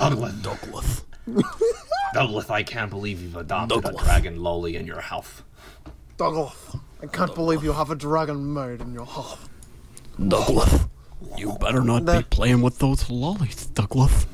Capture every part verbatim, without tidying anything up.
Douglas. Douglas. Douglas, I can't believe you've adopted Douglas. a dragon lolly in your house. Douglas, I can't believe you have a dragon maid in your house. Douglas. You better not be playing with those lollies, Douglas.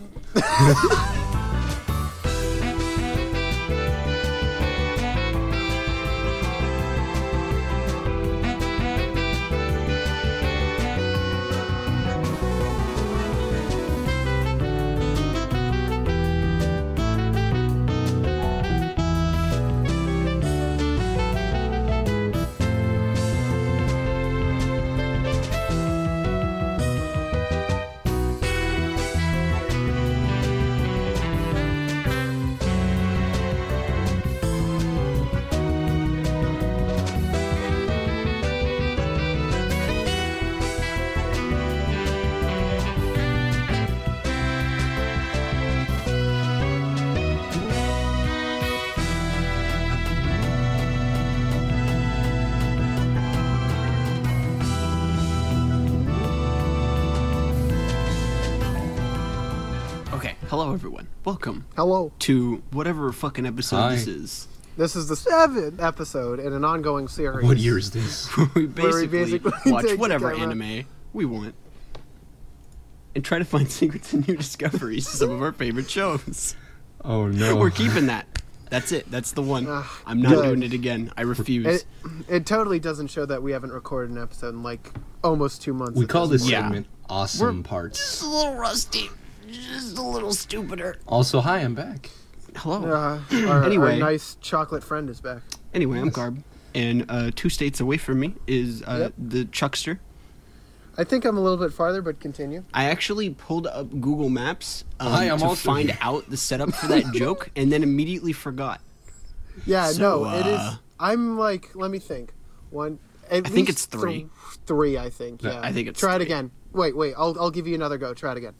Okay, hello everyone. Welcome Hello. to whatever fucking episode Hi. this is. This is the seventh episode in an ongoing series. What year is this? we Where we basically, basically watch take the whatever camera. anime we want and try to find secrets and new discoveries to some of our favorite shows. Oh no. We're keeping that. That's it. That's the one. Ugh, I'm not good. doing it again. I refuse. It, it totally doesn't show that we haven't recorded an episode in like almost two months. We at call this point. Yeah. segment Awesome Parts. a little rusty. Just a little stupider. Also, hi, I'm back. Hello. Uh, our, Anyway. our nice chocolate friend is back. Anyway, I'm Garb. And uh, two states away from me is uh, Yep. the Chuckster. I think I'm a little bit farther, but continue. I actually pulled up Google Maps um, Hi, I'm to also find here. out the setup for that joke, and then immediately forgot. Yeah, So, no, it is. uh, I'm like, let me think. One. At I think least it's three. th- three, I think. Yeah, Yeah. I think it's Try it three. again. Wait, wait. I'll I'll give you another go. Try it again.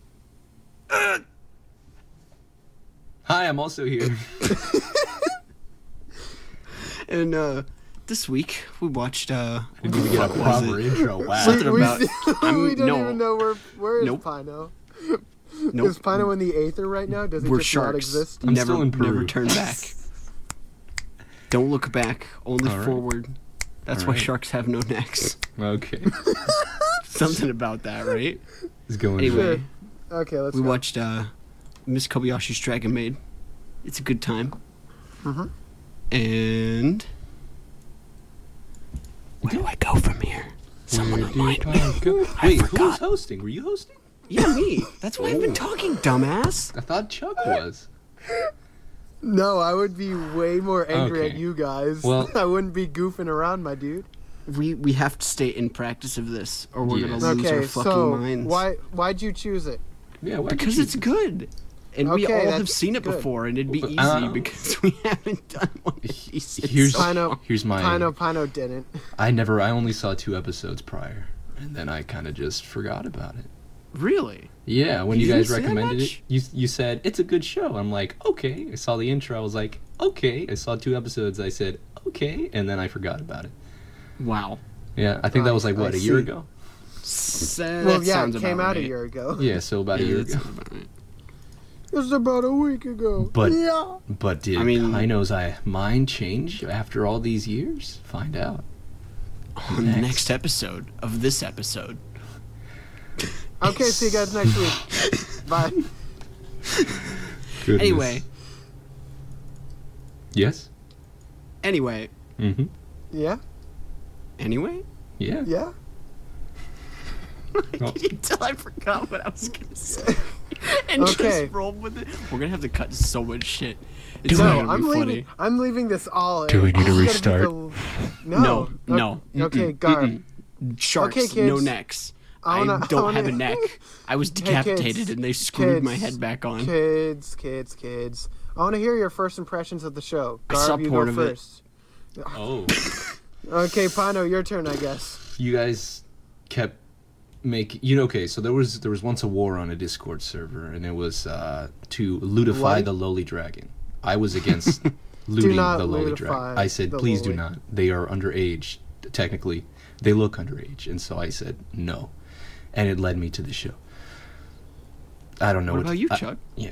Hi, I'm also here. And uh, this week we watched. Uh, I didn't even get a fuck was proper it? intro. Wow. Something we, about- we, I'm- we don't no. even know where where is Nope. Pino. Nope. Is Pino in the aether right now? Does he We're just not sharks. exist? I'm never, still in Peru. never turn back. Don't look back. Only All right. forward. That's All why right. sharks have no necks. Okay. Something about that, right? It's going Anyway, Sure. Okay, let's we go. watched uh, Miss Kobayashi's Dragon Maid. It's a good time. Mhm. And where do I go from here? Someone Where remind did me. I go? I Wait, who forgot. was hosting? Were you hosting? Yeah, me. That's why I've been talking, dumbass. I thought Chuck was. No, I would be way more angry Okay. at you guys. Well- I wouldn't be goofing around, my dude. We we have to stay in practice of this, or we're Yes. gonna lose our Okay, fucking so minds. why why'd you choose it? Yeah, why'd you Because choose it's it? good, and we Okay, all have that's seen it good. before, and it'd be easy Uh, because we haven't done one of these. Here's Pino, here's my. Pino, Pino didn't. I never. I only saw two episodes prior, and then I kind of just forgot about it. Really? Yeah, when You you, guys didn't see that recommended much? it, you you said it's a good show. I'm like, okay. I saw the intro. I was like, okay. I saw two episodes. I said, okay, and then I forgot about it. Wow. Yeah, I think that was like I- what I a year see. ago. So, Well, that yeah, sounds it came about out a right. year ago. Yeah, so about a Yeah, year that ago. sounds about right. It's about a week ago. But yeah. but did I mean- Pino's I mind change after all these years? Find out. On the Next. next episode of this episode. Okay, see you guys next week. Bye. Goodness. Anyway, Yes. anyway, Mm-hmm. Yeah. anyway. Yeah. Yeah. Oh. Until I forgot what I was gonna say, and Okay. just rolled with it. We're gonna have to cut so much shit. It's No, not gonna I'm be leaving. funny. I'm leaving this all. Do in. we need to It's gotta be restart? the- No. No, no. Okay, Mm-mm, Garb. mm-mm. Sharks, Okay, no kids. necks. I I, wanna- I don't wanna- have a neck. I was Hey, decapitated kids, and they screwed my kids, head back on. Kids, kids, kids. I want to hear your first impressions of the show. I Garb, saw you porn go of it. first. Oh. Okay, Pino, your turn, I guess. You guys kept make you know okay so there was there was once a war on a Discord server, and it was uh to ludify What? the lowly dragon. I was against looting not the lowly ludify dragon. I said, the please do lowly." not. They are underage. Technically, they look underage, and so I said no, and it led me to the show. I don't know What what, about you, I- Chuck? Yeah.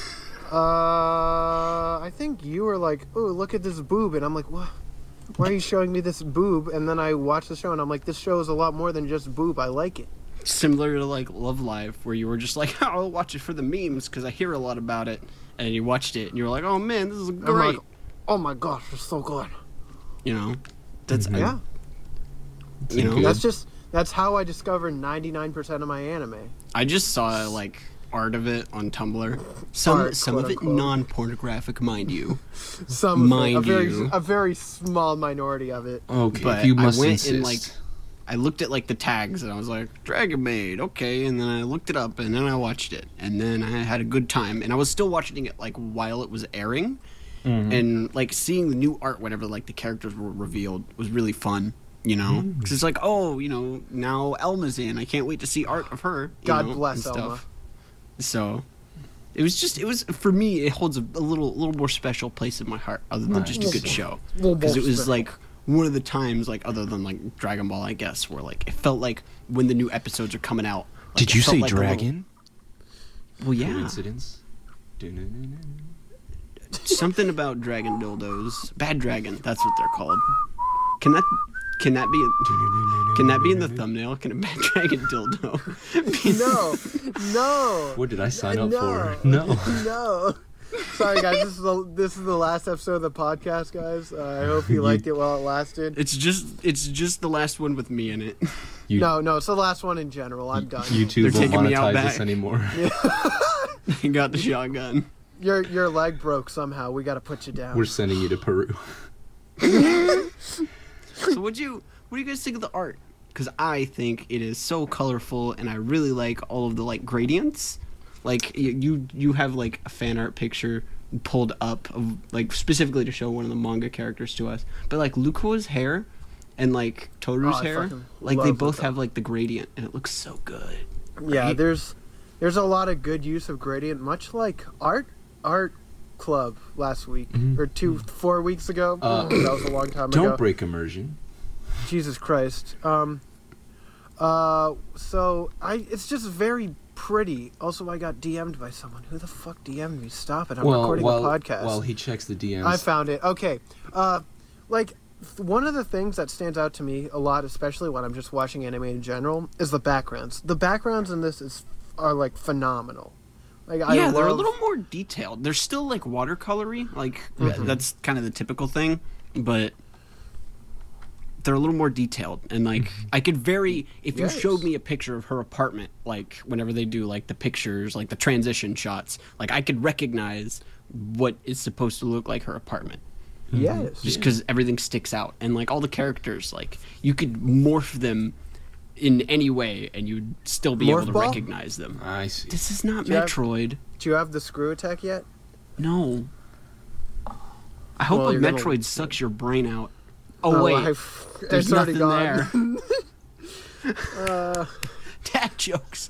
Uh, I think you were like, "Oh, look at this boob," and I'm like, "What? Why are you showing me this boob?" And then I watched the show, and I'm like, "This show is a lot more than just boob. I like it." Similar to like Love Live, where you were just like, oh, I'll watch it for the memes because I hear a lot about it, and you watched it and you were like, oh man, this is I'm great. like, "Oh my gosh, it's so good." You know, that's I- Yeah, you know, Good. that's just that's how I discovered ninety-nine percent of my anime. I just saw like art of it on Tumblr. Some Art, some of it quote-unquote. non-pornographic, mind you. Some of it, Mind a very you. a very small minority of it. Okay, But if you I must went insist. and like I looked at like the tags and I was like, Dragon Maid, okay, and then I looked it up and then I watched it and then I had a good time and I was still watching it like while it was airing Mhm. and like seeing the new art whenever like the characters were revealed was really fun, you know, because it's like, oh, you know, now Elma's in. I can't wait to see art of her. you God know, bless and Elma. So. It was just, it was, for me, it holds a, a little little more special place in my heart, other than just a Nice. good show. Little Because it more was, special. like, one of the times, like, other than, like, Dragon Ball, I guess, where, like, it felt like when the new episodes are coming out. Like, Did it you felt say like a little- dragon? well, yeah. Coincidence? Dun-dun-dun-dun. Something about dragon dildos. Bad dragon, that's what they're called. Can that, can that be, can that be in the thumbnail? Can a bad dragon dildo be No, no. What did I sign up no, for? No. no. Sorry, guys. This is the this is the last episode of the podcast, guys. Uh, I hope you liked it while it lasted. It's just, it's just the last one with me in it. You, No, no, it's the last one in general. I'm done. YouTube They're won't taking me out monetize this back. anymore. I got the shotgun. Your your leg broke somehow. We got to put you down. We're sending you to Peru. So what do you what do you guys think of the art? Because I think it is so colorful, and I really like all of the like gradients. Like you you, you have like a fan art picture pulled up of like specifically to show one of the manga characters to us. But like Luko's hair and like Toru's Oh, I hair, fucking like they love both Luko. have like the gradient, and it looks so good. Yeah, right? there's there's a lot of good use of gradient, much like art art club last week Mhm. or two four weeks ago. Uh, that was a long time Don't ago. break immersion. Jesus Christ. Um. Uh. So I. It's just very pretty. Also, I got D M'd by someone. Who the fuck D M'd me? Stop it! I'm well, recording while, a podcast. while he checks the D Ms. I found it. Okay. Uh, like th- one of the things that stands out to me a lot, especially when I'm just watching anime in general, is the backgrounds. The backgrounds in this is are like phenomenal. Like I yeah, they're a love- little more detailed. They're still like watercolory, like Mhm. that's kind of the typical thing, but they're a little more detailed. And like I could very if Yes. you showed me a picture of her apartment, like whenever they do like the pictures, like the transition shots, like I could recognize what is supposed to look like her apartment. Yes. Just because everything sticks out, and like all the characters, like you could morph them in any way, and you'd still be able Morph to ball? recognize them. I see. This is not Do you have- Metroid. Do you have the screw attack yet? No. I hope Well, a you're gonna- Metroid sucks your brain out. Oh, wait, I've- there's it's already nothing gone. uh, dad jokes.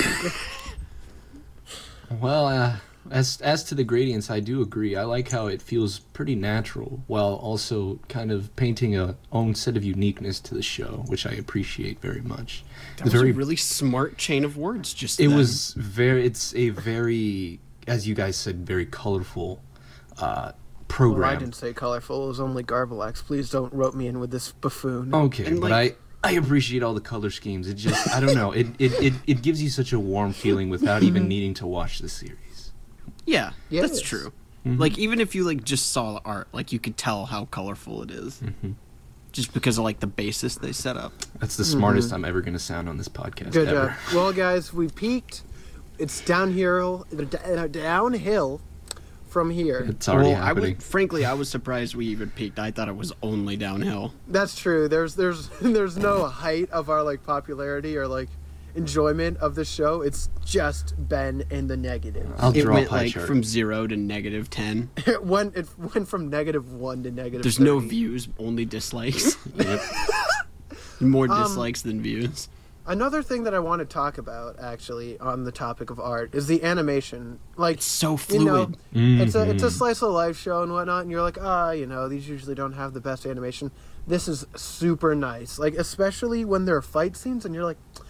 Well, uh, as as to the gradients, I do agree. I like how it feels pretty natural, while also kind of painting a own set of uniqueness to the show, which I appreciate very much. That It's was very, a really smart chain of words. Just it then. was very. It's a very, as you guys said, very colorful uh, well, I program. didn't say colorful. It was only Garbalax. Please don't rope me in with this buffoon. Okay, And, but like- I I appreciate all the color schemes. It just I don't know. It it, it, it gives you such a warm feeling without even needing to watch the series. Yeah, Yes. that's true. Mhm. Like even if you like just saw the art, like you could tell how colorful it is, Mhm. just because of like the basis they set up. That's the smartest I'm ever going to sound on this podcast. Good ever. job. Well, guys, we peaked. It's downhill, downhill from here. It's already well, I happening. would, frankly, I was surprised we even peaked. I thought it was only downhill. That's true. There's there's there's no height of our like popularity or like enjoyment of the show. It's just been in the negative. I'll It draw went a pie like chart. from zero to negative ten. It went it went from negative one to negative. There's no thirty. views, only dislikes. Yep. More Um, dislikes than views. Another thing that I want to talk about, actually, on the topic of art, is the animation. Like, It's so you fluid. know, it's a it's a Mhm. slice of life show and whatnot, and you're like, ah, you know, these usually don't have the best animation. This is super nice, like especially when there are fight scenes, and you're like,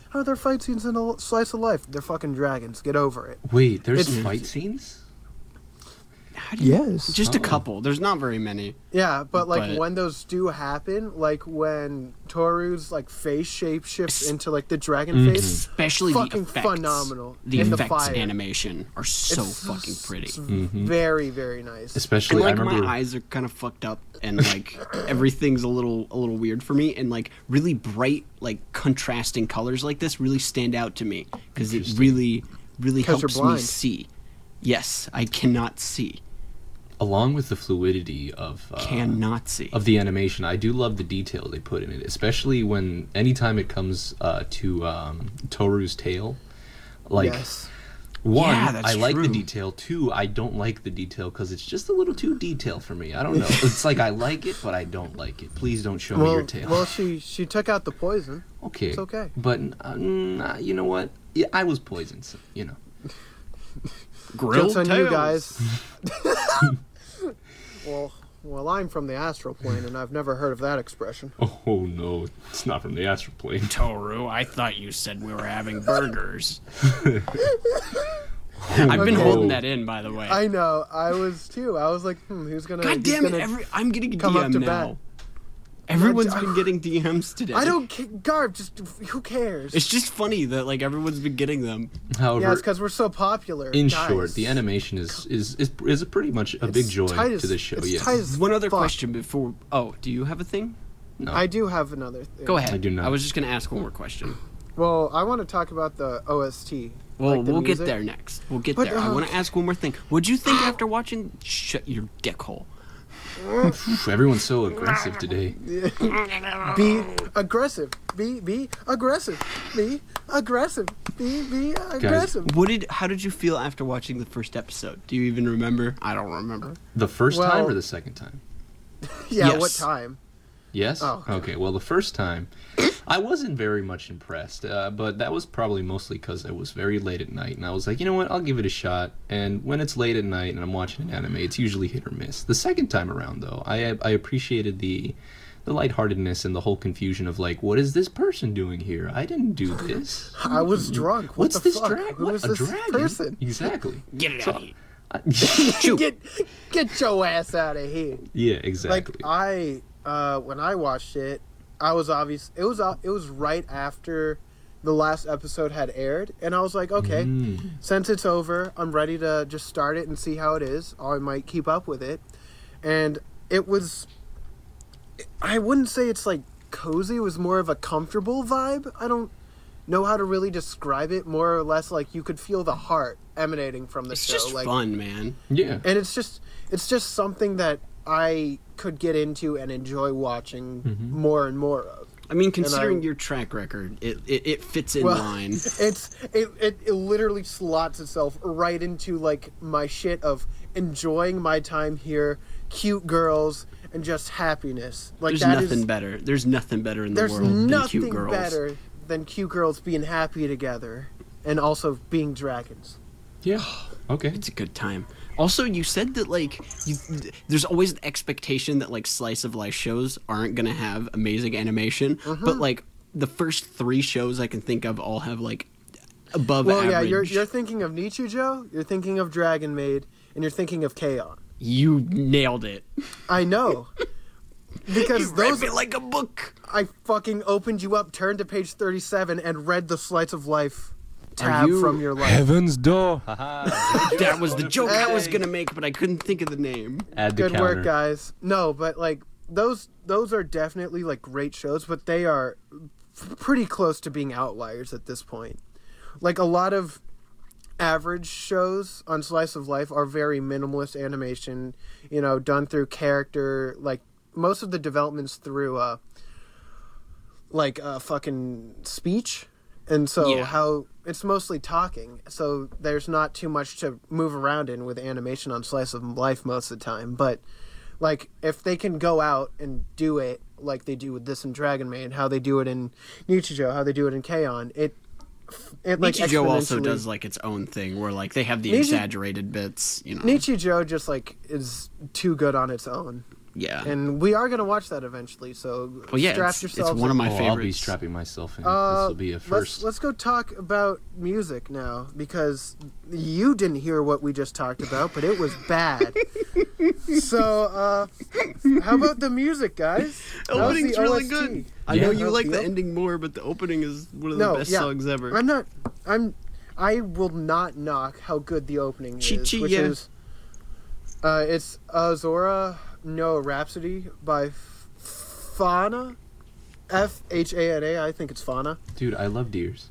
How are there fight scenes in a slice of life? They're fucking dragons. Get over it. Wait, there's It's- fight scenes? How do you- Yes. Just a Oh. couple. There's not very many. Yeah, but like But- when those do happen, like when Toru's like face shape shifts into like the dragon Mhm. face, Especially fucking the effects. phenomenal. The And the effects fire. animation are so It's fucking s- pretty. s- Mhm. Very, very nice. Especially, And like I remember. my eyes are kind of fucked up, and like everything's a little a little weird for me. And like really bright, like contrasting colors like this really stand out to me because it Interesting. really, really 'Cause you're helps me blind. see. Yes, I cannot see. Along with the fluidity of uh, Cannot see. of the animation, I do love the detail they put in it, especially when anytime it comes uh, to um, Toru's tail. Like yes. one, Yeah, that's I like the true. detail. Two, I don't like the detail because it's just a little too detailed for me. I don't know. It's like I like it, but I don't like it. Please don't show me Well, your tail. well, she she took out the poison. okay, it's okay. But uh, nah, you know what? Yeah, I was poisoned. So, you know. Grilled Jokes on tails. you guys. well, well, I'm from the astral plane, and I've never heard of that expression. Oh no, it's not from the astral plane. Toru, I thought you said we were having burgers. I've been Okay. holding that in, by the way. I know. I was too. I was like, hmm, who's gonna? God who's damn it! gonna- Every, I'm getting a come up D M to now. bat? Everyone's I- been getting D Ms today. I don't care. Garb, just who cares? It's just funny that like everyone's been getting them. However, yeah, it's because we're so popular. in guys. short, the animation is is is, is a pretty much a big It's joy tight as- to this show. it's Yes. tight as One other fuck. question before. Oh, do you have a thing? No. I do have another thing. Go ahead. I do not. I was just gonna ask one more question. Well, I want to talk about the O S T. Well, like the we'll music. get there next. We'll get But, there. I uh, want to ask one more thing. What'd you think after watching? Shut your dick hole. Everyone's so aggressive today. Be aggressive. Be be aggressive. Be aggressive. Be be aggressive. What did? How did you feel after watching the first episode? Do you even remember? I don't remember. The first Well- time or the second time? Yeah. Yes. What time? Yes. Oh. Okay. Well, the first time, I wasn't very much impressed, uh, but that was probably mostly because it was very late at night, and I was like, you know what, I'll give it a shot. And when it's late at night and I'm watching an anime, it's usually hit or miss. The second time around, though, I I appreciated the the lightheartedness and the whole confusion of like, what is this person doing here? I didn't do this. I was drunk. What What's the this fuck? dragon? Who What is a this dragon? person? Exactly. Get it So- out of here. I- Get get your ass out of here. yeah. Like Exactly. I, uh, when I watched it, I was obvious. It was uh, it was right after the last episode had aired, and I was like, okay, Mm. since it's over, I'm ready to just start it and see how it is. Or I might keep up with it, and it was. I wouldn't say it's like cozy. It was more of a comfortable vibe. I don't know how to really describe it. More or less, like you could feel the heart emanating from the It's show. just like, fun, man. Yeah. and it's just it's just something that I could get into and enjoy watching Mhm. more and more of. I mean, considering I- your track record, it it, it fits in Well, line. It's it, it it literally slots itself right into like my shit of enjoying my time here, cute girls, and just happiness. Like There's that is nothing better. There's nothing better in the there's world than nothing cute girls. better than cute girls being happy together and also being dragons. Yeah. Okay. It's a good time. Also, you said that like you, there's always an expectation that like slice of life shows aren't gonna have amazing animation, Mm-hmm. but like the first three shows I can think of all have like above Well, average. yeah, you're you're thinking of Nichijou, you're thinking of Dragon Maid, and you're thinking of K-On! You nailed it. I know. Because You read those me like a book. I fucking opened you up, turned to page thirty-seven, and read the Slice of Life tab you- from your life. Heaven's door. That was the joke I was Hey. gonna make, but I couldn't think of the name. Add the Good counter. work, guys. No, but like those those are definitely like great shows, but they are f- pretty close to being outliers at this point. Like a lot of average shows on Slice of Life are very minimalist animation, you know, done through character. Like most of the developments through uh like uh fucking speech. And so Yeah. how it's mostly talking. So there's not too much to move around in with animation on Slice of Life most of the time. But like if they can go out and do it like they do with this in Dragon Maid, how they do it in Nichijou, how they do it in K-On! it it like Nichijou also exponentially- does like its own thing where like they have the Nichi- exaggerated bits, you know. Nichijou just like is too good on its own. Yeah. And we are gonna watch that eventually. So Well, yeah, strap it's, it's yourselves one of in. my oh, favorites. I'll be strapping myself in. Uh, this will be a let's first. let's go talk about music now because you didn't hear what we just talked about, but it was bad. So, uh, how about the music, guys? How's Opening's the really O S T? good. I Yeah. know you How's like the op- ending more, but the opening is one of the No, best yeah. songs ever. I'm not. I'm. I will not knock how good the opening Chi is, Chi, which yeah. is. Uh, it's Azora No Rhapsody by F- Fauna, F H A N A. I think it's Fauna. Dude, I love deers.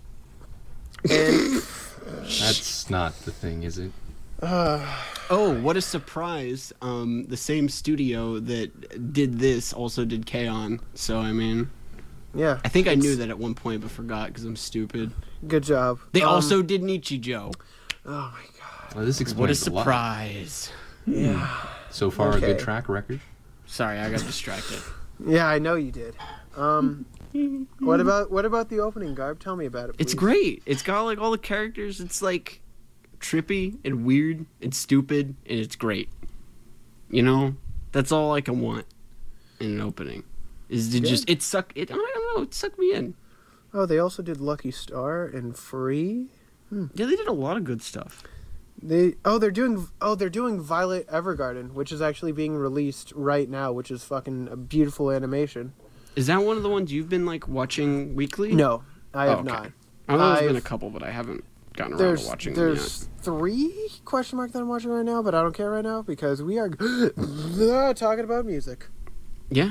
And That's not the thing, is it? uh, Oh, what a surprise! Um, the same studio that did this also did K-On! So I mean, yeah, I think I it's- knew that at one point, but forgot because I'm stupid. Good job. They Um, also did Nichijou. Oh my god. Well, this What a explains a lot. surprise! Yeah. So far, a good Okay. track record. Sorry, I got distracted. Yeah, I know you did. Um, what about what about the opening, Garb? Tell me about it. It's please. great. It's got like all the characters. It's like trippy and weird and stupid, and it's great. You know, that's all I can want in an opening. Is to Good. just it suck it. I don't know. It sucked me in. Oh, they also did Lucky Star and Free. Yeah, they did a lot of good stuff. They oh they're doing oh they're doing Violet Evergarden, which is actually being released right now, which is fucking a beautiful animation. Is that one of the ones you've been like watching weekly? No, I Oh, have okay. not. I know there's been I've- a couple, but I haven't gotten around There's to watching them yet. there's three question mark that I'm watching right now, but I don't care right now because we are talking about music. Yeah,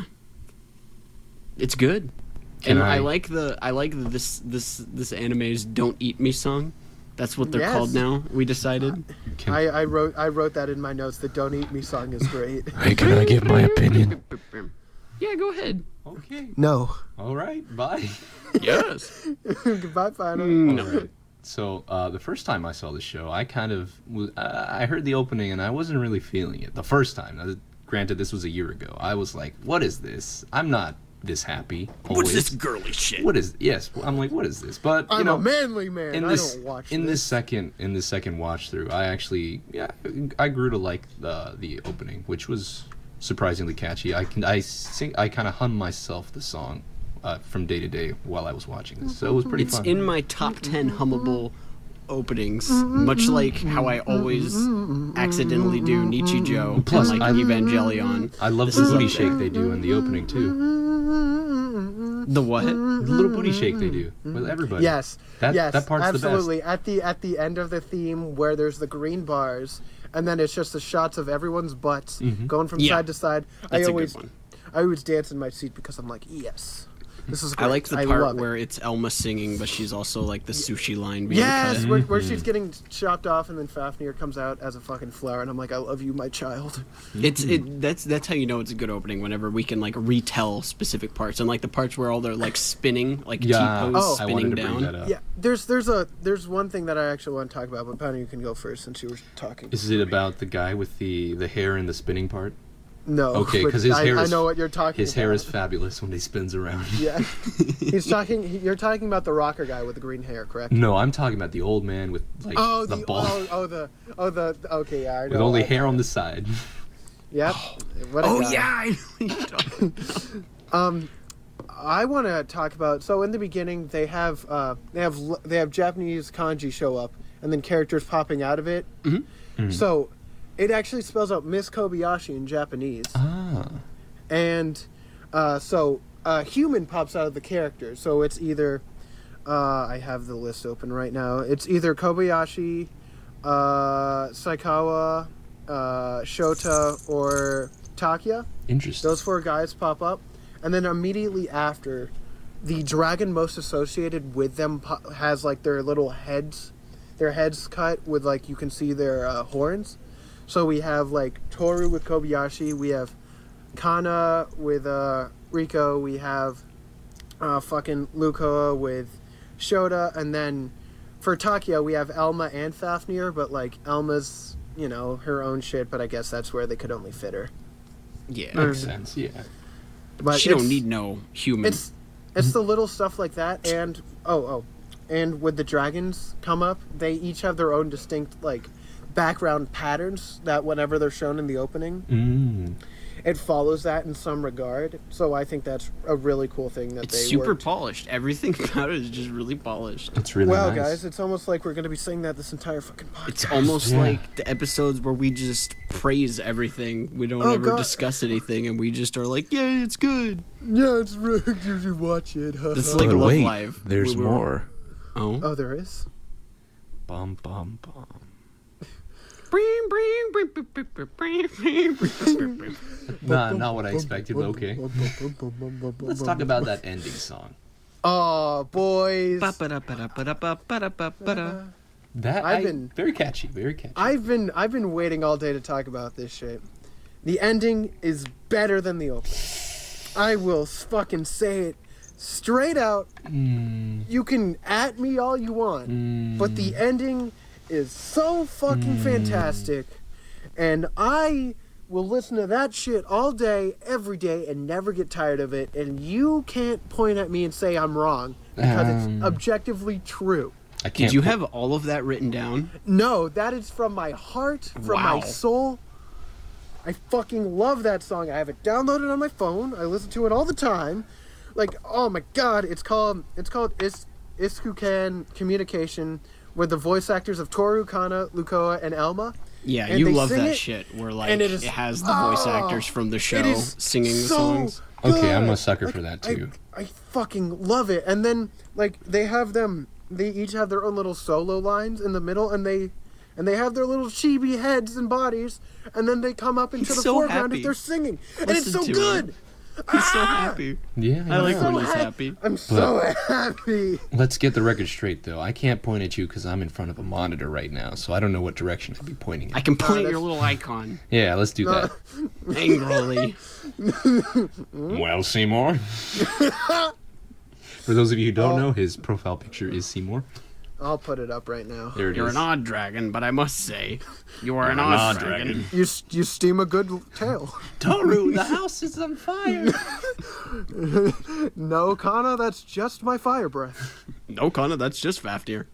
it's good. Can and I, I- like the I like the, this this this anime's "Don't Eat Me" song. That's what they're Yes. called now. We decided. Can, I, I wrote I wrote that in my notes. The "Don't Eat Me" song is great. hey, can I give my opinion? Yeah, go ahead. Okay. No. All right. Bye. Yes. Goodbye, Final. No. All right. So uh, the first time I saw the show, I kind of was, uh, I heard the opening and I wasn't really feeling it. The first time, now, granted, this was a year ago. I was like, "What is this? I'm not this happy." Always. What's this girly shit? What is? Yes, I'm like, what is this? But you I'm know, a manly man. in I this don't watch in this. this second in this second watch through, I actually yeah I grew to like the the opening, which was surprisingly catchy. I can I sing I kind of hum myself the song uh, from day to day while I was watching this, so it was pretty It's fun. in my top ten hummable openings, much like how I always accidentally do Nichijou Plus, and like I- Evangelion. I love This the is booty up shake they do in the opening too. The what? The little booty shake they do with everybody. Yes. That- yes. that part's the best. absolutely. At the at the end of the theme where there's the green bars and then it's just the shots of everyone's butts Mhm. going from Yeah. side to side. That's I a good always one. I always dance in my seat because I'm like, yes. This is great. I like the I part love it. where it's Elma singing, but she's also like the sushi line being Yes, cut. where, where she's getting chopped off, and then Fafnir comes out as a fucking flower, and I'm like, I love you, my child. It's it. That's that's how you know it's a good opening. Whenever we can like retell specific parts and like the parts where all they're like spinning, like Yeah, T-pose Oh. I spinning wanted to down. bring that up. Yeah, there's there's a there's one thing that I actually want to talk about, but Penny, you can go first since you were talking. Is it about the guy with the the hair and the spinning part? No, Okay, but 'cause his I, hair I is- know what you're talking His about. hair is fabulous when he spins around. Yeah, he's talking. he- You're talking about the rocker guy with the green hair, correct? No, I'm talking about the old man with like Oh, the, the, ball oh, oh, the oh the okay, yeah, I know. with only I- hair on the side. Yep. What a Oh guy. yeah, I know what you're talking about. Um, I want to talk about. So in the beginning, they have uh, they have l- they have Japanese kanji show up, and then characters popping out of it. Mhm. Mhm. So, it actually spells out Miss Kobayashi in Japanese, Ah, and uh, so a human pops out of the character. So it's either uh, I have the list open right now. It's either Kobayashi, uh, Saikawa, uh, Shota, or Takia. interesting. Those four guys pop up, and then immediately after, the dragon most associated with them po- has like their little heads, their heads cut with like you can see their uh, horns. So we have like Toru with Kobayashi, we have Kana with uh, Riko, we have uh, fucking Lukoa with Shota, and then for Takia we have Elma and Fafnir, but like Elma's, you know, her own shit, but I guess that's where they could only fit her. Yeah, Makes sense. Yeah. But she don't it's- need no human. It's it's the little stuff like that, and oh oh, and when the dragons come up, they each have their own distinct like background patterns that whenever they're shown in the opening, Mm. it follows that in some regard. So I think that's a really cool thing that It's they super worked. polished. Everything about it is just really polished. It's really Well, nice. guys, it's almost like we're going to be saying that this entire fucking podcast. It's almost Yeah. like the episodes where we just praise everything. We don't Oh, ever God. discuss anything, and we just are like, "Yeah, it's good." Yeah, it's really you should watch it. It's like But Love wait, Live. there's We were- more. Oh. Oh, there is. Bum bum bum. Nah, not what I expected, but okay. Let's talk about that ending song. Oh, boys. Ba-ba-da-ba-da-ba-da-ba-da-ba-da. That I've I, been- very catchy, very catchy. I've been I've been waiting all day to talk about this shit. The ending is better than the opening. I will s- fucking say it straight out. Mm, You can at me all you want, mm, but the ending is so fucking Mm. fantastic, and I will listen to that shit all day, every day, and never get tired of it. And you can't point at me and say I'm wrong because Um. it's objectively true. I can't Did you pu- have all of that written down? No, that is from my heart, from Wow. my soul. I fucking love that song. I have it downloaded on my phone. I listen to it all the time. Like, oh my god, it's called it's called Is Iskukan Communication, with the voice actors of Toru Kana, Lukoa, and Elma. Yeah, And you they love sing that it, shit. Where like and it, it is- has the voice Oh, actors from the show It is singing the so songs. Okay, I'm a good. sucker Like, for that I- too. I, fucking love it. And then like they have them, they each have their own little solo lines in the middle, and they and they have their little chibi heads and bodies, and then they come up into He's the so foreground happy. if they're singing, and it's Listen so to good. him. He's so Ah! happy. Yeah, I like know. when he's hap- happy. I'm so happy. Let's get the record straight, though. I can't point at you because I'm in front of a monitor right now, so I don't know what direction I'd be pointing I at. can point at that's- your little icon Yeah, let's do No. that. angrily. Well, Seymour. For those of you who don't Oh. know, his profile picture is Seymour. I'll put it up right now. There it is. You're an odd dragon, but I must say, you are an You're odd dragon. You s- you steam a good tale. Toru, the house is on fire. No, Kana, that's just my fire breath. No, Kana, that's just Fafnir.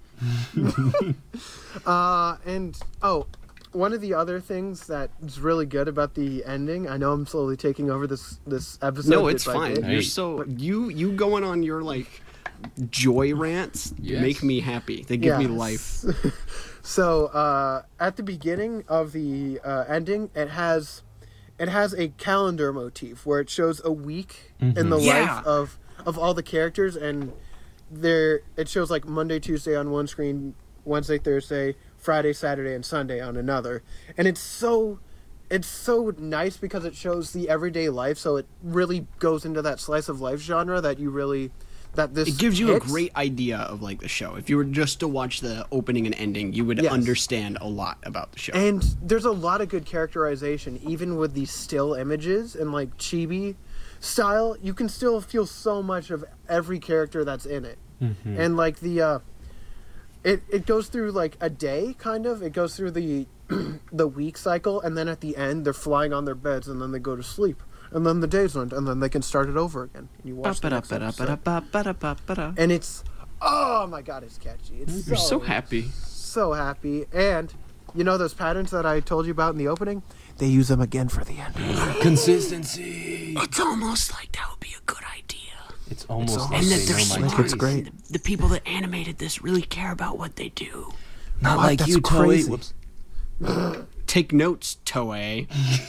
Uh, and oh, one of the other things that's really good about the ending. I know I'm slowly taking over this this episode. No, bit it's by fine. bit. Hey. You're so you you going on your like joy rants Yes. make me happy. They give me Yes. life. So uh, at the beginning of the uh, ending, it has it has a calendar motif where it shows a week in the Yeah. life of of all the characters, and there it shows like Monday, Tuesday on one screen, Wednesday, Thursday, Friday, Saturday, and Sunday on another, and it's so. It's so nice because it shows the everyday life, so it really goes into that slice of life genre that you really that this It gives you hits. a great idea of like the show. If you were just to watch the opening and ending, you would Yes. understand a lot about the show. And there's a lot of good characterization, even with these still images and like chibi style. You can still feel so much of every character that's in it, Mm-hmm. and like the, uh, it it goes through like a day kind of. It goes through the the week cycle, and then at the end they're flying on their beds, and then they go to sleep, and then the days end, and then they can start it over again. And you watch the next episode. Ba-ba-da-ba-da-ba-da-ba-da-ba-da. And it's oh my god, it's catchy. It's You're so so happy. so happy. And you know those patterns that I told you about in the opening? They use them again for the ending. Consistency. It's almost like that would be a good idea. It's almost almost- like And that they they're know my smart. It's great. The, the people that animated this really care about what they do. Not What? like That's you, Toei. crazy. Whoops. Take notes, Toei.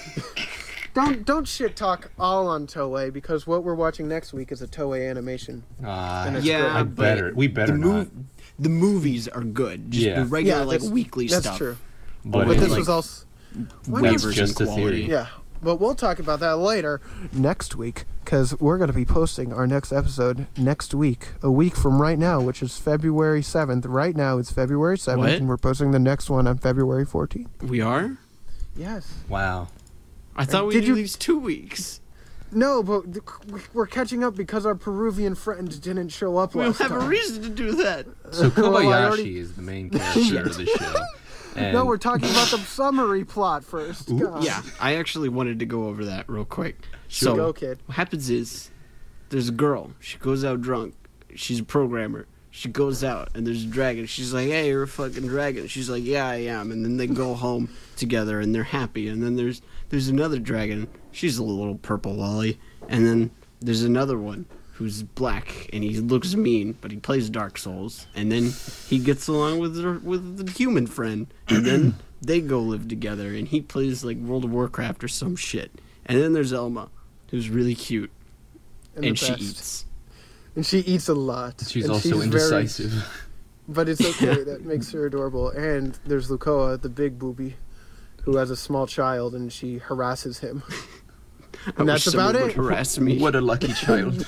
Don't don't shit talk all on Toei, because what we're watching next week is a Toei animation. Uh, And it's Yeah, great. I but better. We better the, not. mov- the movies are good. Just Yeah. the regular Yeah, like that's- weekly That's stuff. true. But, But it- this like, was also that's wavers just in a quality. theory. yeah. But we'll talk about that later next week, because we're going to be posting our next episode next week, a week from right now, which is February seventh. Right now it's February seventh, What? and we're posting the next one on February fourteenth. We are? Yes. Wow. I thought we Did did you- these two weeks. No, but th- we're catching up because our Peruvian friend didn't show up We don't last have a time. reason to do that. So Well, I Kobayashi already- is the main character of the show. And No, we're talking about the summary plot first. God. Yeah, I actually wanted to go over that real quick. Sure. So, Go, kid. what happens is there's a girl. She goes out drunk. She's a programmer. She goes out, and there's a dragon. She's like, hey, you're a fucking dragon. She's like, yeah, I am. And then they go home together, and they're happy. And then there's there's another dragon. She's a little purple lolly. And then there's another one who's black, and he looks mean, but he plays Dark Souls. And then he gets along with the, with the human friend. And then they go live together, and he plays, like, World of Warcraft or some shit. And then there's Elma, who's really cute, And, and the she best. eats. And she eats a lot. She's and also very- indecisive. but it's okay. That makes her adorable. And there's Lukoa, the big booby, who has a small child, and she harasses him. I And wish that's about someone would it. harass me. What a lucky child.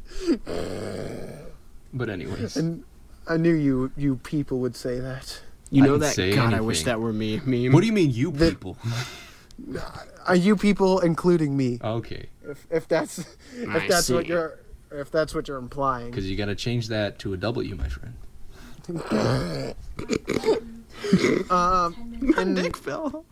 But anyways. And I knew you you people would say that. You I know didn't that? say God, I wish anything. that were me. Meme. What do you mean, you The- people? Are you people including me? Okay. If if that's if I that's what see. you're if that's what you're implying. Because you got to change that to a W, my friend. Um, My and dick fell.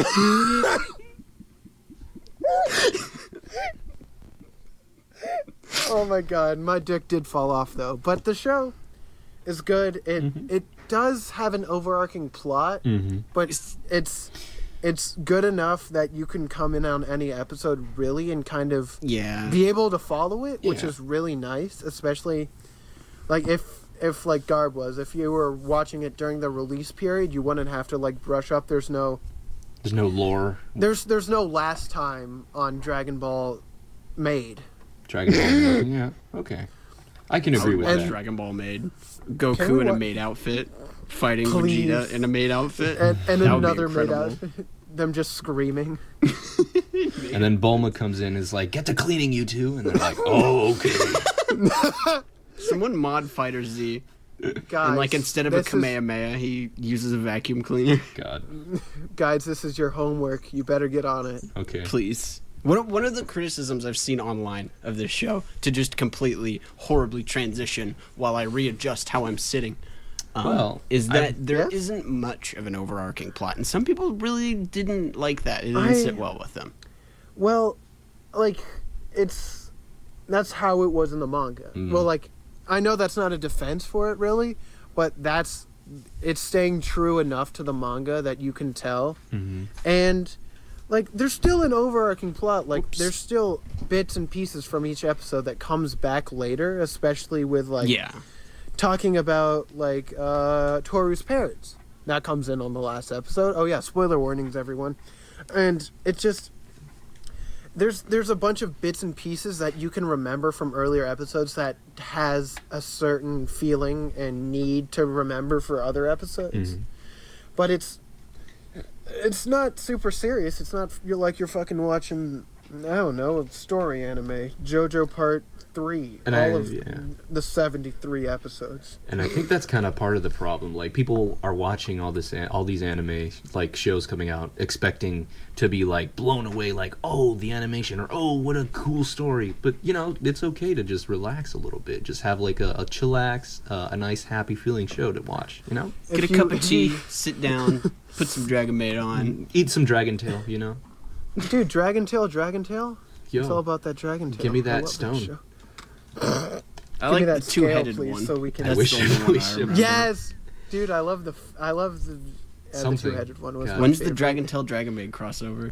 oh my god, my dick did fall off though. But the show is good. It Mm-hmm. it does have an overarching plot, Mm-hmm. but it's, it's it's good enough that you can come in on any episode really and kind of Yeah. be able to follow it, which Yeah. is really nice, especially like if if like Garb was, if you were watching it during the release period, you wouldn't have to like brush up. There's no There's no lore. there's there's no last time on Dragon Ball made. Dragon Ball. Yeah, okay. I can agree with And- that. Dragon Ball made Can Goku we in a wa- maid outfit fighting Please. Vegeta in a maid outfit. And, and That would be another made out incredible. them just screaming. And then Bulma comes in and is like, get to cleaning, you two. And they're like, oh, okay. Someone mod Fighter Z, Guys, and like instead of a this is- Kamehameha, he uses a vacuum cleaner. God. guys, this is your homework. You better get on it. Okay. Please. One one of the criticisms I've seen online of this show, to just completely horribly transition while I readjust how I'm sitting, um, Well, is I- that there Yes? not much of an overarching plot, and some people really didn't like that. It didn't I- sit well with them. Well, like it's that's how it was in the manga. Mm. Well, like I know that's not a defense for it really, but that's it's staying true enough to the manga that you can tell. Mm-hmm. And like there's still an overarching plot. Like Oops. there's still bits and pieces from each episode that comes back later, especially with like Yeah. talking about like uh Toru's parents. That comes in on the last episode. Oh yeah, spoiler warnings everyone. And it just there's there's a bunch of bits and pieces that you can remember from earlier episodes that has a certain feeling and need to remember for other episodes. Mhm. But it's it's not super serious. It's not you're like you're fucking watching I don't know, a story anime. JoJo Part three. And all I- of yeah. the seventy-three episodes. And I think that's kind of part of the problem. Like, people are watching all this, an- all these anime like shows coming out, expecting to be like blown away, like, oh, the animation, or oh, what a cool story. But you know, it's okay to just relax a little bit, just have like a, a chillax, uh, a nice, happy feeling show to watch. You know, Get If a you- cup of tea, sit down, put some Dragon Maid on. eat some Dragon Tail. You know, Dude, Dragon Tail, Dragon Tail? It's all yo, about that Dragon Tail. give me I that love stone. show. I Give like me the that scale, two-headed please, one. so we can- I That's wish the it- only one wish I it- remember. Yes, dude, I love the f- I love the, uh, the Something. two-headed one. Was God. my When's the favorite. Dragon Tail Dragon Maid crossover?